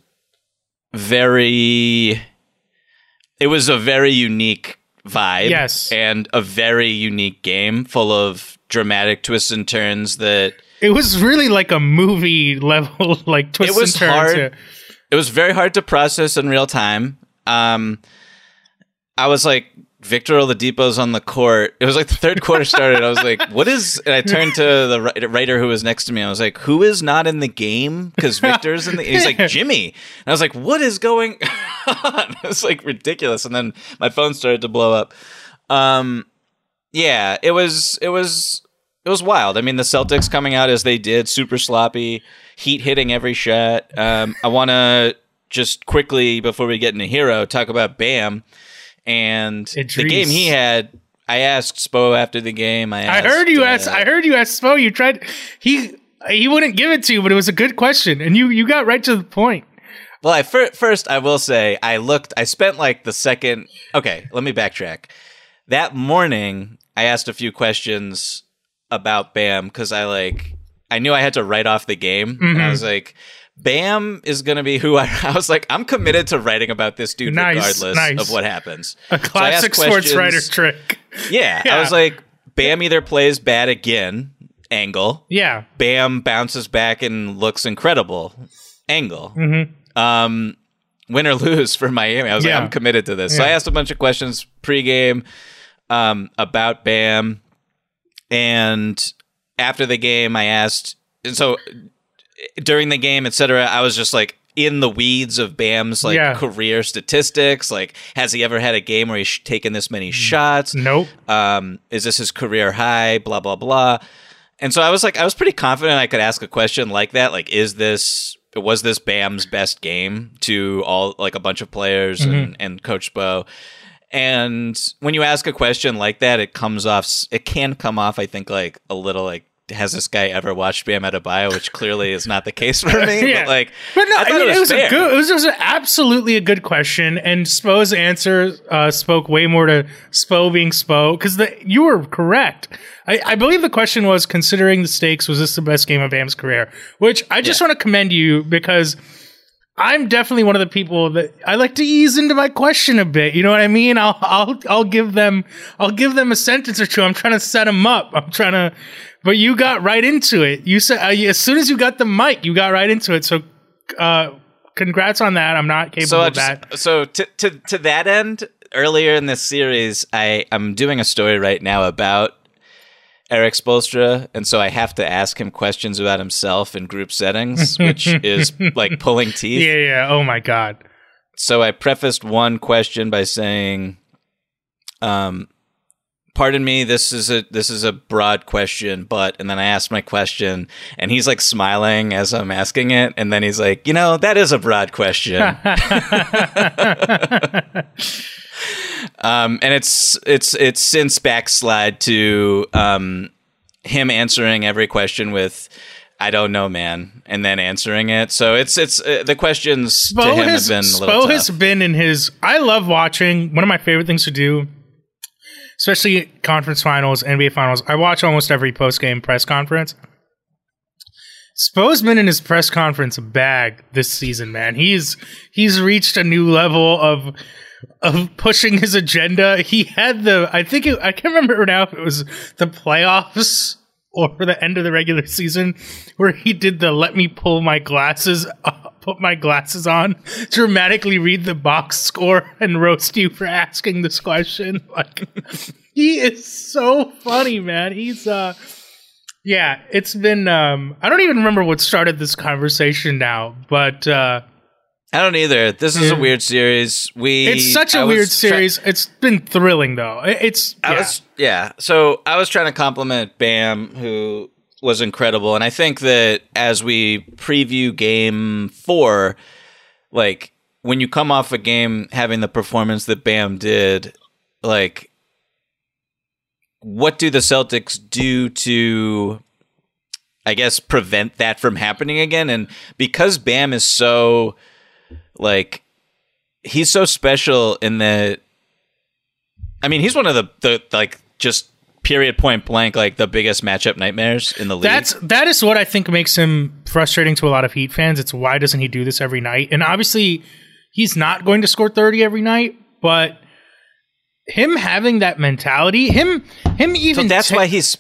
it was a very unique vibe. Yes. And a very unique game full of dramatic twists and turns that... It was really like a movie level, like twists and turns. Hard. It was very hard to process in real time. I was like, Victor Oladipo's on the court. It was like the third quarter started. I was like, what is... And I turned to the writer who was next to me. I was like, who is not in the game? Because Victor's in the... He's like, Jimmy. And I was like, what is going on? It was like ridiculous. And then my phone started to blow up. Yeah, it was wild. I mean, the Celtics coming out as they did, super sloppy, Heat hitting every shot. I want to just quickly, before we get into Hero, talk about Bam. And Idris. The game he had, I asked Spo after the game. I heard you ask Spo. You tried. He wouldn't give it to you, but it was a good question, and you got right to the point. Well, first I will say I spent like the second. Okay, let me backtrack. That morning, I asked a few questions about Bam because I knew I had to write off the game. Mm-hmm. And I was like, Bam is going to be who I was like, I'm committed to writing about this dude regardless of what happens. A classic sports writer trick. Yeah, I was like, Bam either plays bad again, angle. Yeah. Bam bounces back and looks incredible, angle. Mm-hmm. Win or lose for Miami. I was like, I'm committed to this. So I asked a bunch of questions pregame about Bam. And after the game, I asked, and so during the game, etc., I was just like in the weeds of Bam's career statistics. Like, has he ever had a game where he's taken this many shots? Nope. Is this his career high? Blah, blah, blah. And so I was pretty confident I could ask a question like that. Like, was this Bam's best game to all, like, a bunch of players and Coach Spo? And when you ask a question like that, it can come off, I think, like a little like, has this guy ever watched Bam Adebayo? Which clearly is not the case for me. Yeah. But no, I thought it was fair. It was absolutely a good question, and Spo's answer spoke way more to Spo being Spo, because you were correct. I believe the question was, considering the stakes, was this the best game of Bam's career? Which I just want to commend you, because I'm definitely one of the people that I like to ease into my question a bit. You know what I mean? I'll give them a sentence or two. I'm trying to set them up. But you got right into it. You said as soon as you got the mic, you got right into it. So, congrats on that. I'm not capable of that. So to that end, earlier in this series, I'm doing a story right now about Eric Spoelstra, and so I have to ask him questions about himself in group settings, which is like pulling teeth. Yeah. Oh my God. So I prefaced one question by saying, pardon me, this is a broad question, but, and then I asked my question, and he's like smiling as I'm asking it, and then he's like, that is a broad question. And it's since backslide to him answering every question with, I don't know, man, and then answering it. So it's the questions to him have been a little tough. Spo has been in his... I love watching. One of my favorite things to do, especially conference finals, NBA finals, I watch almost every post-game press conference. Spo's been in his press conference bag this season, man. He's reached a new level of pushing his agenda. He had I can't remember now if it was the playoffs or the end of the regular season, where he did the let me pull my glasses, put my glasses on, dramatically read the box score, and roast you for asking this question. Like, he is so funny, man. He's it's been I don't even remember what started this conversation now, but I don't either. This is a weird series. It's such a weird series. It's been thrilling, though. So I was trying to compliment Bam, who was incredible. And I think that as we preview Game 4, like, when you come off a game having the performance that Bam did, like, what do the Celtics do to, I guess, prevent that from happening again? And because Bam is so... like, he's so special in that, I mean, he's one of the like, just period, point blank, like the biggest matchup nightmares in the league. That is what I think makes him frustrating to a lot of Heat fans. It's why doesn't he do this every night? And obviously, he's not going to score 30 every night, but him having that mentality, him even that's why he's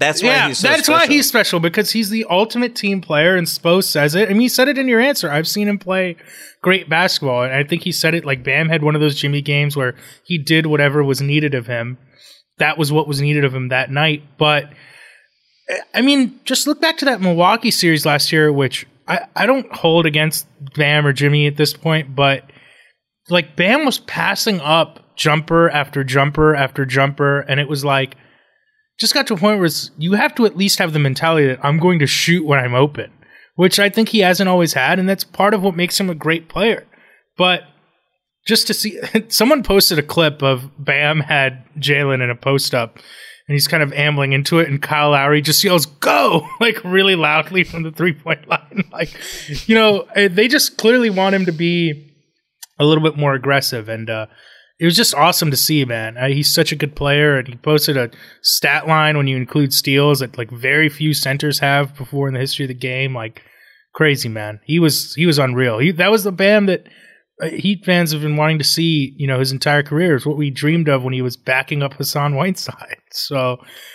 special, because he's the ultimate team player, and Spo says it. I mean, he said it in your answer. I've seen him play great basketball, and I think he said it like Bam had one of those Jimmy games where he did whatever was needed of him. That was what was needed of him that night. But I mean, just look back to that Milwaukee series last year, which I don't hold against Bam or Jimmy at this point, but like Bam was passing up jumper after jumper after jumper, and it was like, just got to a point where you have to at least have the mentality that I'm going to shoot when I'm open, which I think he hasn't always had, and that's part of what makes him a great player. But just to see, someone posted a clip of Bam had Jalen in a post-up, and he's kind of ambling into it, and Kyle Lowry just yells, "Go!" like really loudly from the three-point line. Like, you know, they just clearly want him to be a little bit more aggressive, and it was just awesome to see, man. He's such a good player, and he posted a stat line when you include steals that like very few centers have before in the history of the game. Like, crazy, man. He was unreal. That was the Bam that Heat fans have been wanting to see, you know, his entire career. It's what we dreamed of when he was backing up Hassan Whiteside. So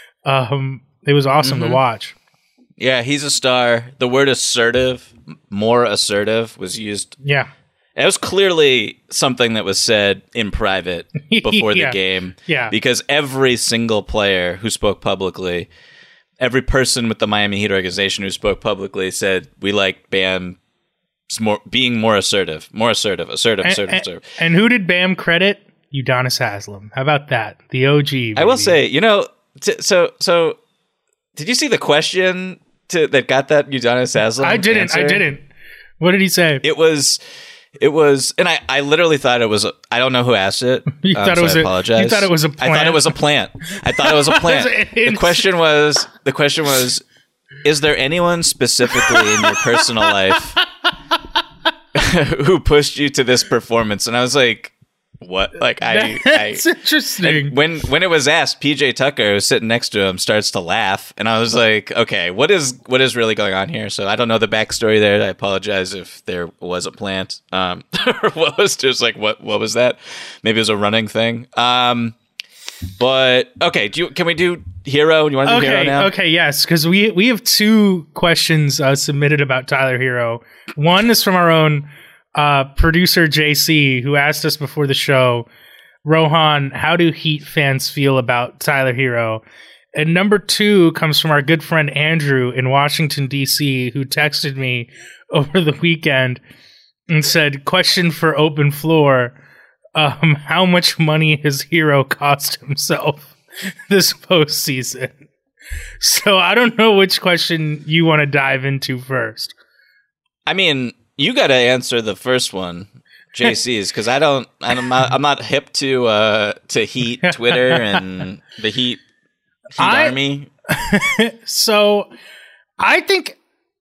it was awesome to watch. Yeah, he's a star. The word assertive, more assertive, was used. Yeah. It was clearly something that was said in private before the game. Yeah. Because every single player who spoke publicly, every person with the Miami Heat organization who spoke publicly said, we like Bam being more assertive. Assertive. And who did Bam credit? Udonis Haslem. How about that? The OG. Baby. I will say, you know, so did you see the question that got that Udonis Haslem answer? I didn't. What did he say? It was, and I literally thought it was. I don't know who asked it. You thought it was. I apologize. You thought it was a plant. I thought it was a plant. The question was, is there anyone specifically in your personal life who pushed you to this performance? And I was like, what? Like That's interesting. When it was asked, PJ Tucker, who's sitting next to him, starts to laugh, and I was like, okay, what is really going on here? So I don't know the backstory there. I apologize if there was a plant. What was that? Maybe it was a running thing. But okay, can we do Hero? Do you want to do Hero now? Okay, yes, because we have two questions submitted about Tyler Hero. One is from our own producer JC, who asked us before the show, Rohan, how do Heat fans feel about Tyler Hero? And number two comes from our good friend Andrew in Washington, D.C., who texted me over the weekend and said, question for open floor, how much money has Hero cost himself this postseason? So I don't know which question you want to dive into first. I mean, you got to answer the first one, JC's, because I'm not hip to Heat Twitter and the Heat Army. So I think,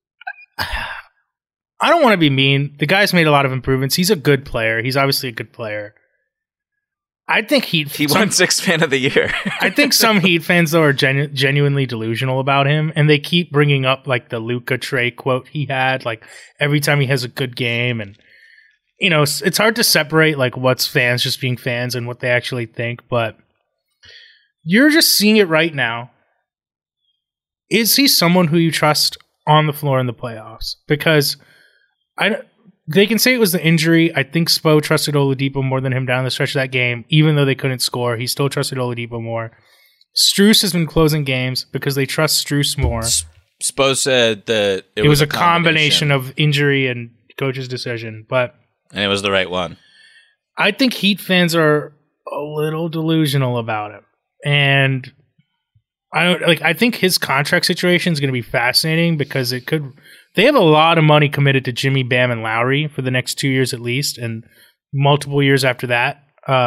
I don't want to be mean. The guy's made a lot of improvements. He's a good player. He's obviously a good player. I think he won Sixth Man of the Year. I think some Heat fans, though, are genuinely delusional about him, and they keep bringing up like the Luka Trey quote he had, like every time he has a good game, and you know, it's hard to separate like what's fans just being fans and what they actually think, but you're just seeing it right now. Is he someone who you trust on the floor in the playoffs? Because they can say it was the injury. I think Spo trusted Oladipo more than him down the stretch of that game. Even though they couldn't score, he still trusted Oladipo more. Strus has been closing games because they trust Strus more. Spo said that it was a combination of injury and coach's decision, and it was the right one. I think Heat fans are a little delusional about him, and I think his contract situation is going to be fascinating because it could. They have a lot of money committed to Jimmy, Bam, and Lowry for the next 2 years at least, and multiple years after that.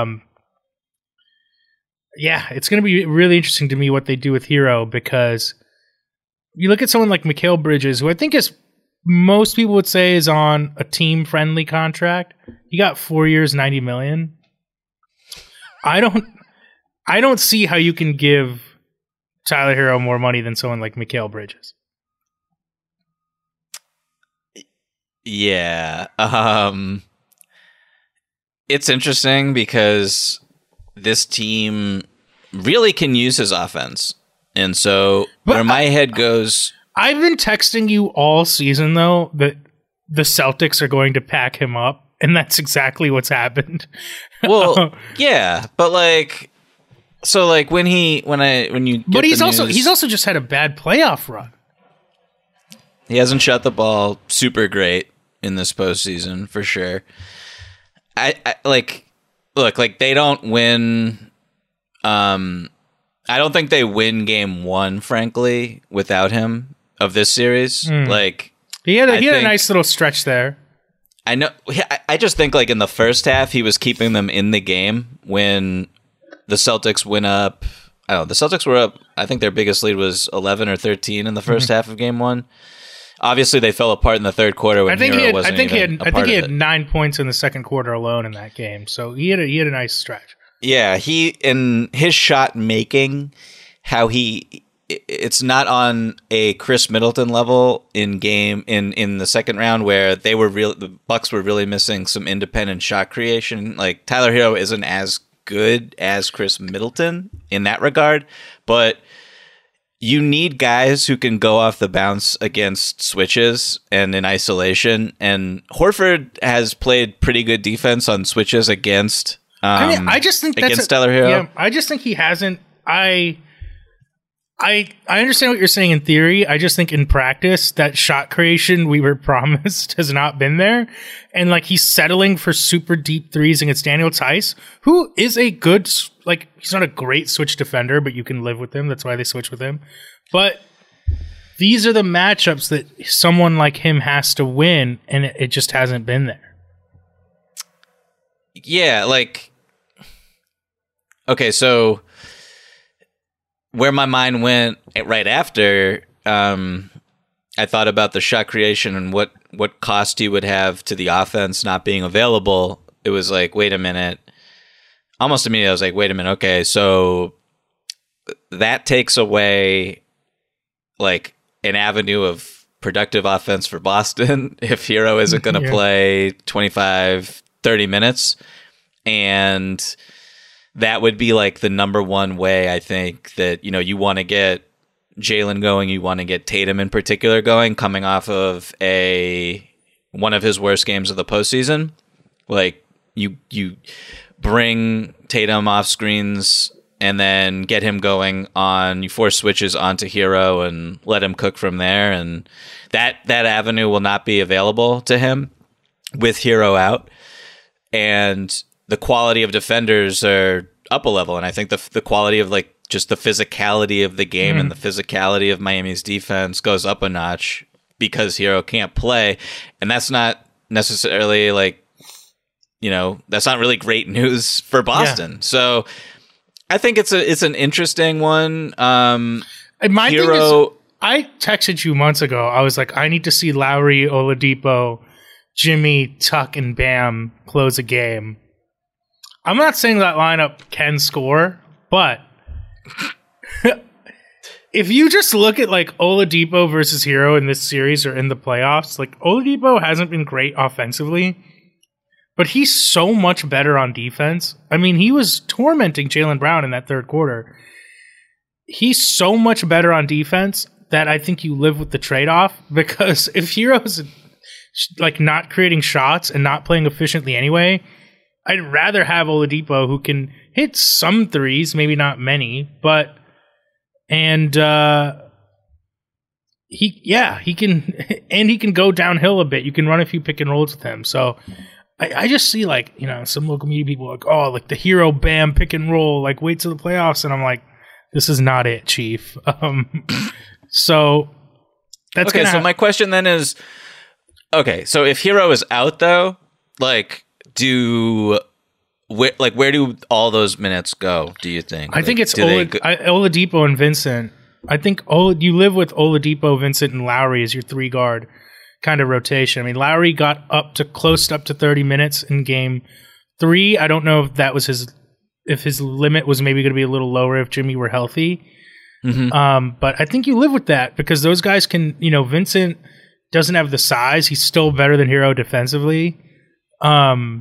It's going to be really interesting to me what they do with Hero, because you look at someone like Mikal Bridges, who I think most people would say is on a team-friendly contract. He got 4 years, $90 million. I don't see how you can give Tyler Hero more money than someone like Mikal Bridges. Yeah. It's interesting because this team really can use his offense. And so where my head goes... I've been texting you all season, though, that the Celtics are going to pack him up, and that's exactly what's happened. Well, yeah, but like... So like when you But he's also just had a bad playoff run. He hasn't shot the ball super great in this postseason for sure. I they don't win. I don't think they win game 1, frankly, without him of this series. Like he had a nice little stretch there. I know. I just think like in the first half he was keeping them in the game when the Celtics went up. I don't know. The Celtics were up. I think their biggest lead was 11 or 13 in the first half of game 1. Obviously, they fell apart in the third quarter when Hero wasn't even a part of it. I think he had 9 points in the second quarter alone in that game. So he had a nice stretch. Yeah, in his shot making, it's not on a Chris Middleton level in the second round where the Bucks were really missing some independent shot creation. Like Tyler Hero isn't as good as Chris Middleton in that regard, but you need guys who can go off the bounce against switches and in isolation. And Horford has played pretty good defense on switches against. I just think against Tyler Hero. Yeah, I just think he hasn't. I understand what you're saying in theory. I just think in practice that shot creation we were promised has not been there, and like he's settling for super deep threes against Daniel Tice, who is a good he's not a great switch defender, but you can live with him. That's why they switch with him. But these are the matchups that someone like him has to win, and it just hasn't been there. Yeah, okay, so where my mind went right after, I thought about the shot creation and what cost he would have to the offense not being available. It was like, wait a minute. Almost immediately, I was like, wait a minute. Okay, so that takes away like an avenue of productive offense for Boston if Hero isn't going to play 25, 30 minutes. And that would be like the number one way, I think, that, you want to get Jalen going. You want to get Tatum in particular going, coming off of one of his worst games of the postseason. Like you bring Tatum off screens and then get him going you force switches onto Hero and let him cook from there. And that avenue will not be available to him with Hero out. And the quality of defenders are up a level. And I think the quality of like just the physicality of the game and the physicality of Miami's defense goes up a notch because Hero can't play. And that's not necessarily that's not really great news for Boston. Yeah. So I think it's an interesting one. My thing is, I texted you months ago. I was like, I need to see Lowry, Oladipo, Jimmy, Tuck, and Bam close a game. I'm not saying that lineup can score, but if you just look at like Oladipo versus Hero in this series or in the playoffs, like Oladipo hasn't been great offensively, but he's so much better on defense. I mean, he was tormenting Jaylen Brown in that third quarter. He's so much better on defense that I think you live with the trade-off, because if Hero's like not creating shots and not playing efficiently anyway, I'd rather have Oladipo, who can hit some threes, maybe not many, but he can, and he can go downhill a bit. You can run a few pick and rolls with him. So I just see some local media people like, oh, like the Hero Bam pick and roll, like wait till the playoffs, and I'm like, this is not it, Chief. So that's okay. So my question then is, okay, so if Hero is out though, where do all those minutes go, do you think? I think it's Oladipo and Vincent. I think you live with Oladipo, Vincent, and Lowry as your 3-guard kind of rotation. I mean, Lowry got close up to 30 minutes in game 3. I don't know if that was his limit was maybe going to be a little lower if Jimmy were healthy. But I think you live with that because those guys can, Vincent doesn't have the size. He's still better than Hero defensively. I'm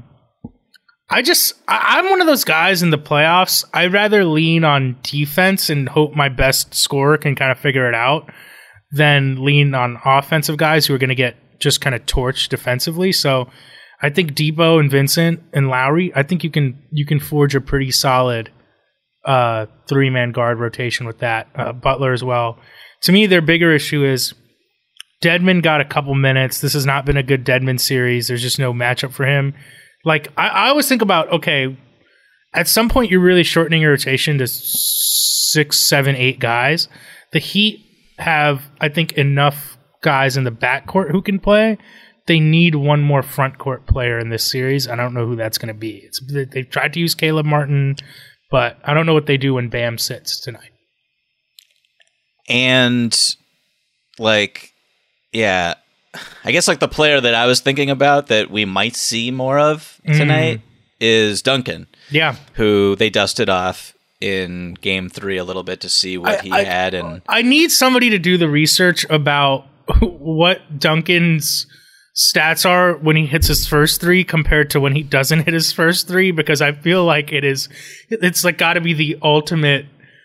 one of those guys in the playoffs. I'd rather lean on defense and hope my best scorer can kind of figure it out than lean on offensive guys who are going to get just kind of torched defensively. So I think Depot and Vincent and Lowry, I think you can forge a pretty solid 3-man guard rotation with that. Butler as well. To me, their bigger issue is Dedmon got a couple minutes. This has not been a good Dedmon series. There's just no matchup for him. Like, I always think about, okay, at some point you're really shortening your rotation to 6, 7, 8 guys. The Heat have, I think, enough guys in the backcourt who can play. They need one more front court player in this series. I don't know who that's going to be. They've tried to use Caleb Martin, but I don't know what they do when Bam sits tonight. And, yeah, I guess the player that I was thinking about that we might see more of tonight is Duncan. Yeah. Who they dusted off in Game 3 a little bit to see what he had. And I need somebody to do the research about what Duncan's stats are when he hits his first 3 compared to when he doesn't hit his first 3, because I feel like it's got to be the ultimate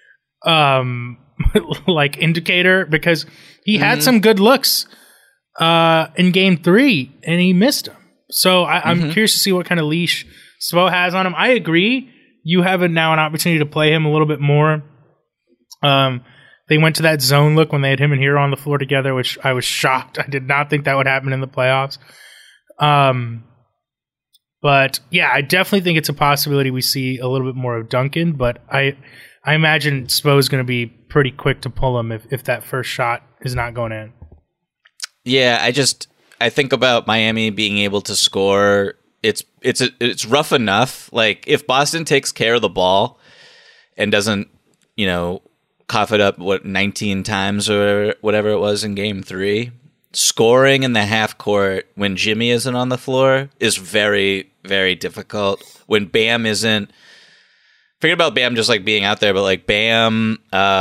indicator, because he had some good looks in Game 3 and he missed them. So I'm curious to see what kind of leash Spo has on him. I agree. You have now an opportunity to play him a little bit more. They went to that zone look when they had him and Hero on the floor together, which I was shocked. I did not think that would happen in the playoffs. But yeah, I definitely think it's a possibility we see a little bit more of Duncan, but I imagine Spo is going to be pretty quick to pull him if that first shot is not going in. Yeah, I think about Miami being able to score. It's rough enough. If Boston takes care of the ball and doesn't, cough it up 19 times or whatever it was in Game 3, scoring in the half court when Jimmy isn't on the floor is very, very difficult. When Bam isn't, forget about Bam just being out there, but Bam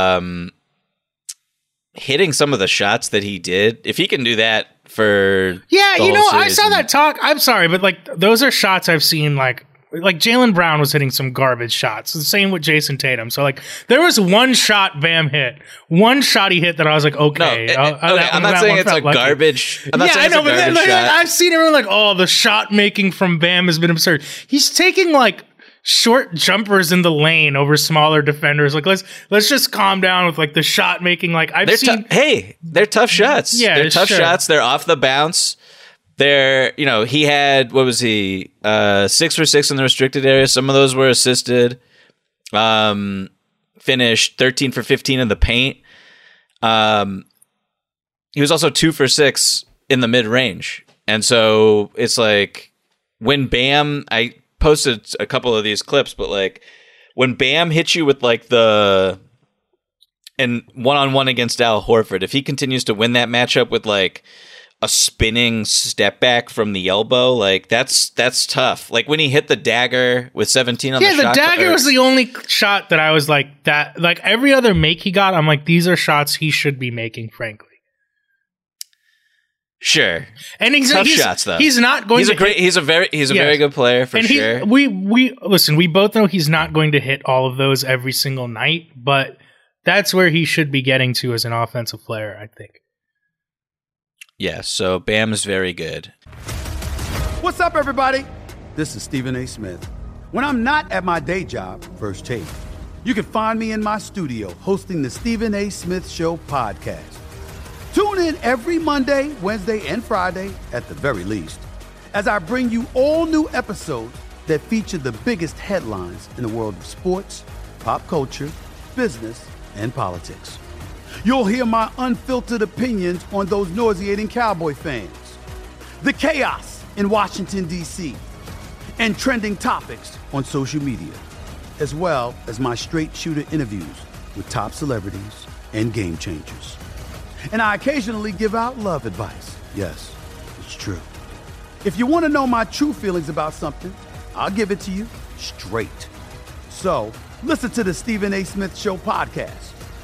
hitting some of the shots that he did, if he can do that for I saw that talk. I'm sorry, but those are shots I've seen like Jaylen Brown was hitting some garbage shots. The same with Jason Tatum. So there was one shot Bam hit, one shot he hit that I was like, okay. I'm not saying it's garbage. I'm not saying it's a garbage shot. I've seen everyone the shot making from Bam has been absurd. He's taking short jumpers in the lane over smaller defenders. Let's just calm down with the shot making. They're tough shots. Yeah, they're tough shots. They're off the bounce. They're, he had, what was he? 6 for 6 in the restricted area. Some of those were assisted. Finished 13 for 15 in the paint. He was also 2 for 6 in the mid range. And so it's when Bam, I posted a couple of these clips, but when Bam hits you with and one-on-one against Al Horford, if he continues to win that matchup with a spinning step back from the elbow, that's tough. When he hit the dagger with 17 on the shot. Yeah, the dagger was the only shot that I was that. Every other make he got, I'm these are shots he should be making, frankly. Sure, and he's shots though. He's not going. He's a very good player for sure. We listen. We both know he's not going to hit all of those every single night, but that's where he should be getting to as an offensive player, I think. Yeah. So Bam is very good. What's up, everybody? This is Stephen A. Smith. When I'm not at my day job, First Take, you can find me in my studio hosting the Stephen A. Smith Show podcast. Tune in every Monday, Wednesday, and Friday, at the very least, as I bring you all new episodes that feature the biggest headlines in the world of sports, pop culture, business, and politics. You'll hear my unfiltered opinions on those nauseating Cowboy fans, the chaos in Washington, D.C., and trending topics on social media, as well as my straight shooter interviews with top celebrities and game changers. And I occasionally give out love advice. Yes, it's true. If you want to know my true feelings about something, I'll give it to you straight. So, listen to the Stephen A. Smith Show podcast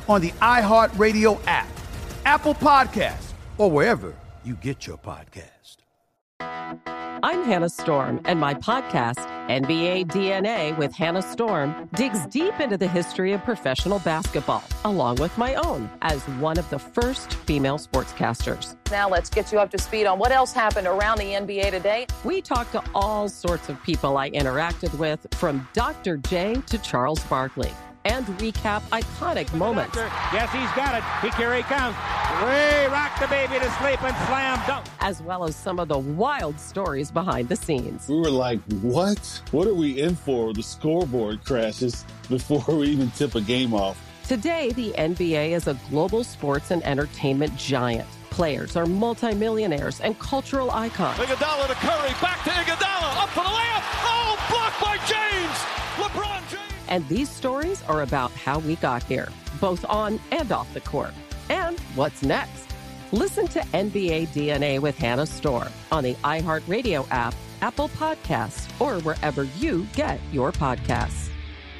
on the iHeartRadio app, Apple Podcasts, or wherever you get your podcast. I'm Hannah Storm, and my podcast, NBA DNA with Hannah Storm, digs deep into the history of professional basketball, along with my own, as one of the first female sportscasters. Now let's get you up to speed on what else happened around the NBA today. We talk to all sorts of people I interacted with, from Dr. J to Charles Barkley, and recap iconic moments. Yes, he's got it. Here he comes. Way rock the baby to sleep and slam dunk. As well as some of the wild stories behind the scenes. We were like, what? What are we in for? The scoreboard crashes before we even tip a game off. Today, the NBA is a global sports and entertainment giant. Players are multimillionaires and cultural icons. Iguodala to Curry, back to Iguodala, up for the layup. Oh, blocked by James. LeBron James. And these stories are about how we got here, both on and off the court. And what's next? Listen to NBA DNA with Hannah Storm on the iHeartRadio app, Apple Podcasts, or wherever you get your podcasts.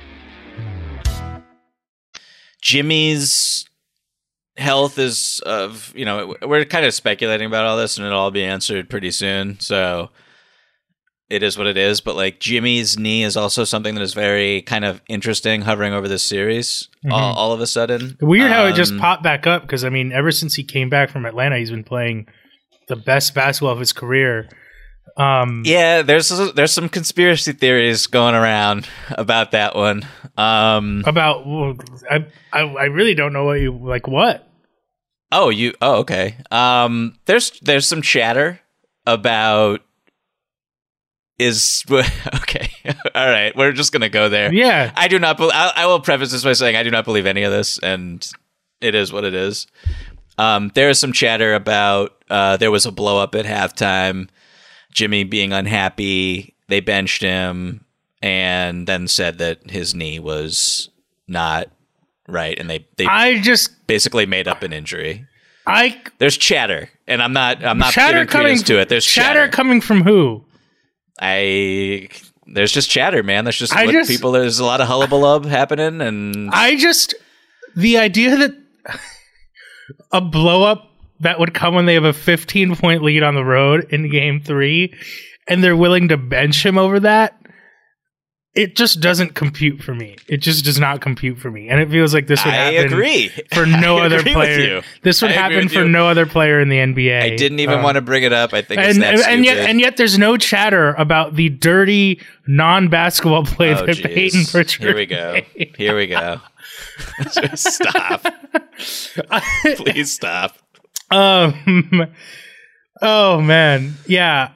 Jimmy's health is we're kind of speculating about all this, and it'll all be answered pretty soon. So it is what it is. But like Jimmy's knee is also something that is very kind of interesting, hovering over this series all of a sudden. Weird how it just popped back up, because I mean, ever since he came back from Atlanta, he's been playing the best basketball of his career. Yeah, there's some conspiracy theories going around about that one. I really don't know what you like. What? Oh, okay. There's some chatter about okay. All right, we're just gonna go there. Yeah, I do not. I will preface this by saying I do not believe any of this, and it is what it is. There is some chatter about there was a blow up at halftime. Jimmy being unhappy, they benched him, and then said that his knee was not right, and they just basically made up an injury. There's chatter, and I'm not chatter giving credence to it. There's chatter coming from who? There's just chatter, man. There's just people. There's a lot of hullabaloo happening, and the idea that a blow up that would come when they have a 15-point lead on the road in Game 3, and they're willing to bench him over that. It just doesn't compute for me. It just does not compute for me, and it feels like this would happen for no other player. This would happen for no other player in the NBA. I didn't even want to bring it up. I think it's that stupid. And yet there's no chatter about the dirty non-basketball play that Peyton Pritchard Here we go. Just stop. Please stop. Oh man, yeah.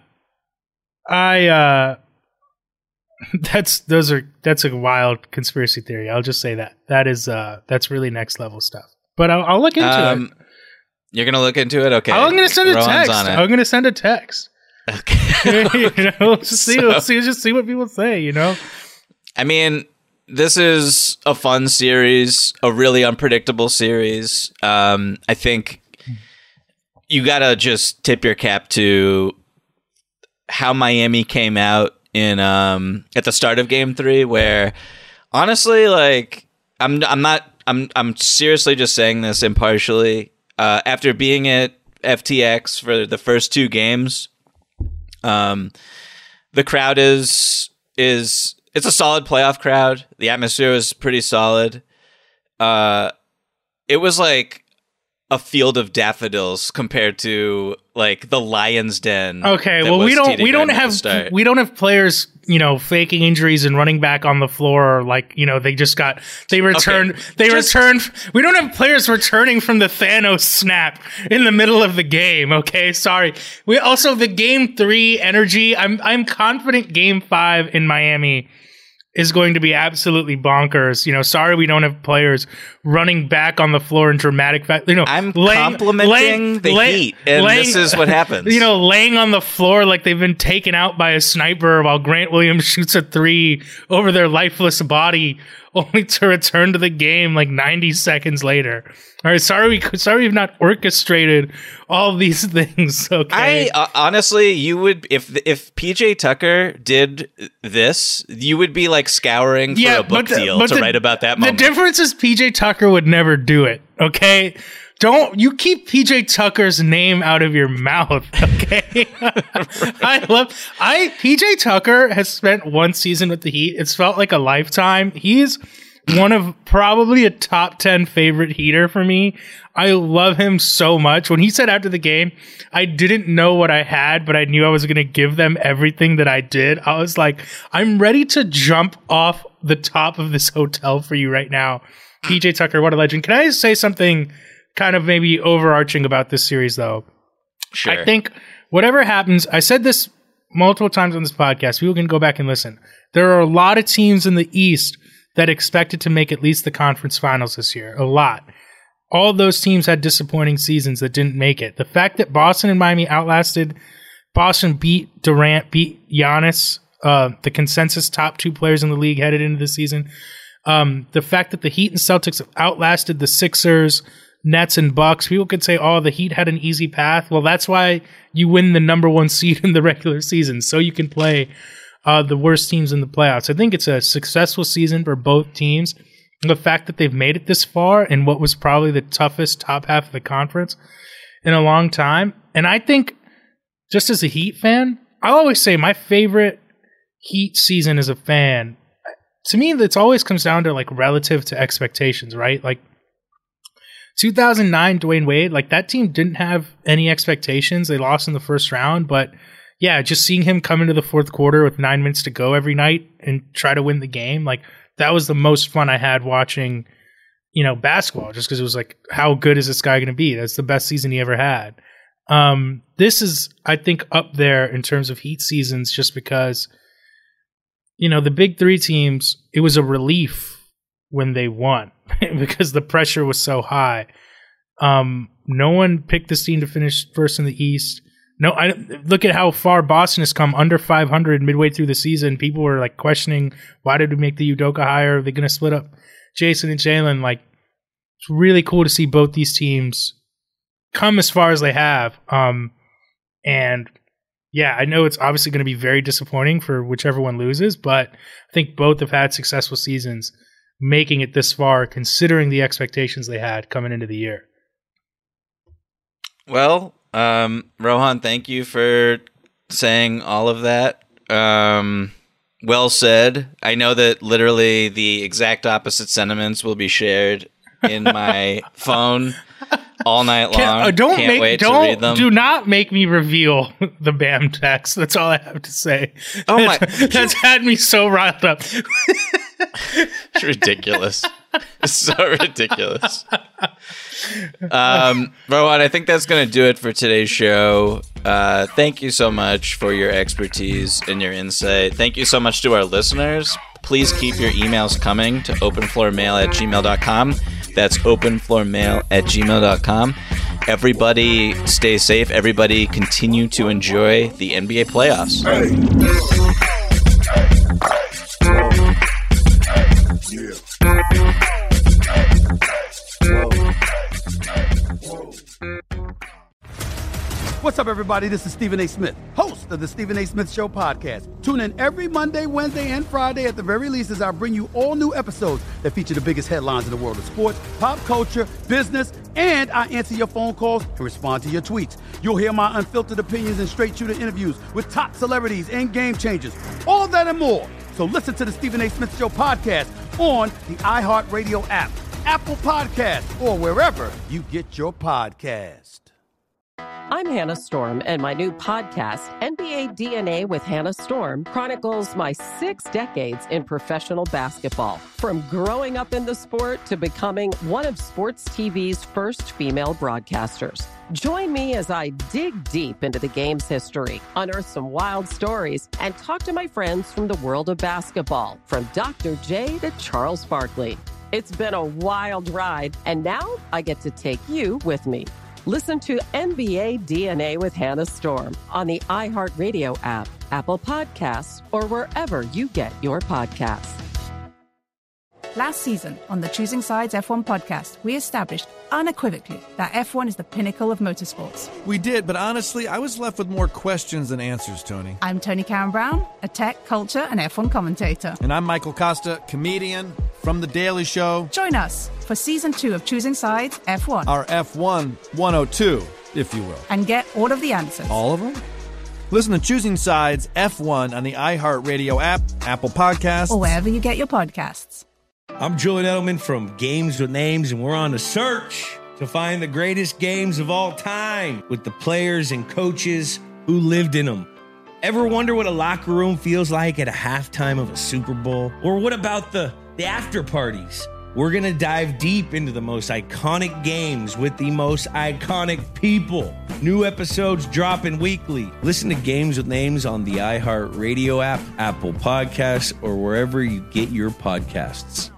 That's a wild conspiracy theory. I'll just say that's really next level stuff. But I'll look into it. You're gonna look into it, okay? I'm gonna send a text. I'm gonna send a text. Okay. Just see what people say. You know. I mean, this is a fun series, a really unpredictable series. I think you gotta just tip your cap to how Miami came out in at the start of Game 3, where honestly, like I'm seriously just saying this impartially. After being at FTX for the first 2 games, the crowd is it's a solid playoff crowd. The atmosphere was pretty solid. It was like a field of daffodils compared to like the Lion's Den. Okay, well we don't have players, faking injuries and running back on the floor, or like, they returned. We don't have players returning from the Thanos snap in the middle of the game. Okay, sorry. We also the Game 3 energy. I'm confident Game 5 in Miami is going to be absolutely bonkers. Sorry we don't have players running back on the floor in dramatic fact. I'm complimenting the Heat, and this is what happens. Laying on the floor like they've been taken out by a sniper while Grant Williams shoots a 3 over their lifeless body only to return to the game like 90 seconds later. All right, sorry we've not orchestrated all these things. Okay, honestly, you would if PJ Tucker did this, you would be like scouring for a book deal to write about that moment. The difference is PJ Tucker would never do it. Okay. Don't you keep PJ Tucker's name out of your mouth, okay? PJ Tucker has spent one season with the Heat. It's felt like a lifetime. He's one of probably a top 10 favorite Heater for me. I love him so much. When he said after the game, I didn't know what I had, but I knew I was going to give them everything that I did. I was like, I'm ready to jump off the top of this hotel for you right now. PJ Tucker, what a legend. Can I say something kind of maybe overarching about this series, though? Sure. I think whatever happens, I said this multiple times on this podcast. People can go back and listen. There are a lot of teams in the East that expected to make at least the conference finals this year. A lot. All of those teams had disappointing seasons that didn't make it. The fact that Boston and Miami outlasted, Boston beat Durant, beat Giannis, the consensus top 2 players in the league headed into the season. The fact that the Heat and Celtics outlasted the Sixers, Nets, and Bucks. People could say, oh, the Heat had an easy path. Well, that's why you win the number 1 seed in the regular season, so you can play the worst teams in the playoffs. I think it's a successful season for both teams. The fact that they've made it this far in what was probably the toughest top half of the conference in a long time. And I think, just as a Heat fan, I always say my favorite Heat season as a fan, to me, it always comes down to like relative to expectations, right? Like 2009 Dwayne Wade, like that team didn't have any expectations. They lost in the first round, but yeah, just seeing him come into the fourth quarter with 9 minutes to go every night and try to win the game, like that was the most fun I had watching, basketball, just because it was like, how good is this guy going to be? That's the best season he ever had. This is, I think, up there in terms of Heat seasons, just because, the big 3 teams, it was a relief when they won because the pressure was so high. No one picked this team to finish first in the East. No, look at how far Boston has come, under 500 midway through the season. People were like questioning, why did we make the Udoka hire? Are they going to split up Jason and Jalen? Like, it's really cool to see both these teams come as far as they have. And yeah, I know it's obviously going to be very disappointing for whichever one loses, but I think both have had successful seasons making it this far, considering the expectations they had coming into the year. Well, Rohan, thank you for saying all of that. Well said. I know that literally the exact opposite sentiments will be shared in my phone all night long. Can't wait to read them. Do not make me reveal the BAM text. That's all I have to say. Oh my! That's had me so riled up. It's ridiculous. It's so ridiculous. Rohan, I think that's going to do it for today's show. Thank you so much for your expertise and your insight. Thank you so much to our listeners. Please keep your emails coming to openfloormail@gmail.com. That's openfloormail@gmail.com. Everybody stay safe. Everybody continue to enjoy the NBA playoffs. What's up, everybody? This is Stephen A. Smith, host of the Stephen A. Smith Show podcast. Tune in every Monday, Wednesday, and Friday at the very least as I bring you all new episodes that feature the biggest headlines in the world of sports, pop culture, business, and I answer your phone calls and respond to your tweets. You'll hear my unfiltered opinions and straight-shooter interviews with top celebrities and game changers. All of that and more. So listen to the Stephen A. Smith Show podcast on the iHeartRadio app, Apple Podcasts, or wherever you get your podcast. I'm Hannah Storm, and my new podcast, NBA DNA with Hannah Storm, chronicles my 6 decades in professional basketball. From growing up in the sport to becoming one of sports TV's first female broadcasters. Join me as I dig deep into the game's history, unearth some wild stories, and talk to my friends from the world of basketball, from Dr. J to Charles Barkley. It's been a wild ride, and now I get to take you with me. Listen to NBA DNA with Hannah Storm on the iHeartRadio app, Apple Podcasts, or wherever you get your podcasts. Last season, on the Choosing Sides F1 podcast, we established unequivocally that F1 is the pinnacle of motorsports. We did, but honestly, I was left with more questions than answers, Tony. I'm Tony Karen Brown, a tech, culture, and F1 commentator. And I'm Michael Costa, comedian from The Daily Show. Join us for Season 2 of Choosing Sides F1. Our F1 102, if you will. And get all of the answers. All of them? Listen to Choosing Sides F1 on the iHeartRadio app, Apple Podcasts, or wherever you get your podcasts. I'm Julian Edelman from Games with Names, and we're on a search to find the greatest games of all time with the players and coaches who lived in them. Ever wonder what a locker room feels like at a halftime of a Super Bowl? Or what about the after parties? We're going to dive deep into the most iconic games with the most iconic people. New episodes dropping weekly. Listen to Games with Names on the iHeartRadio app, Apple Podcasts, or wherever you get your podcasts.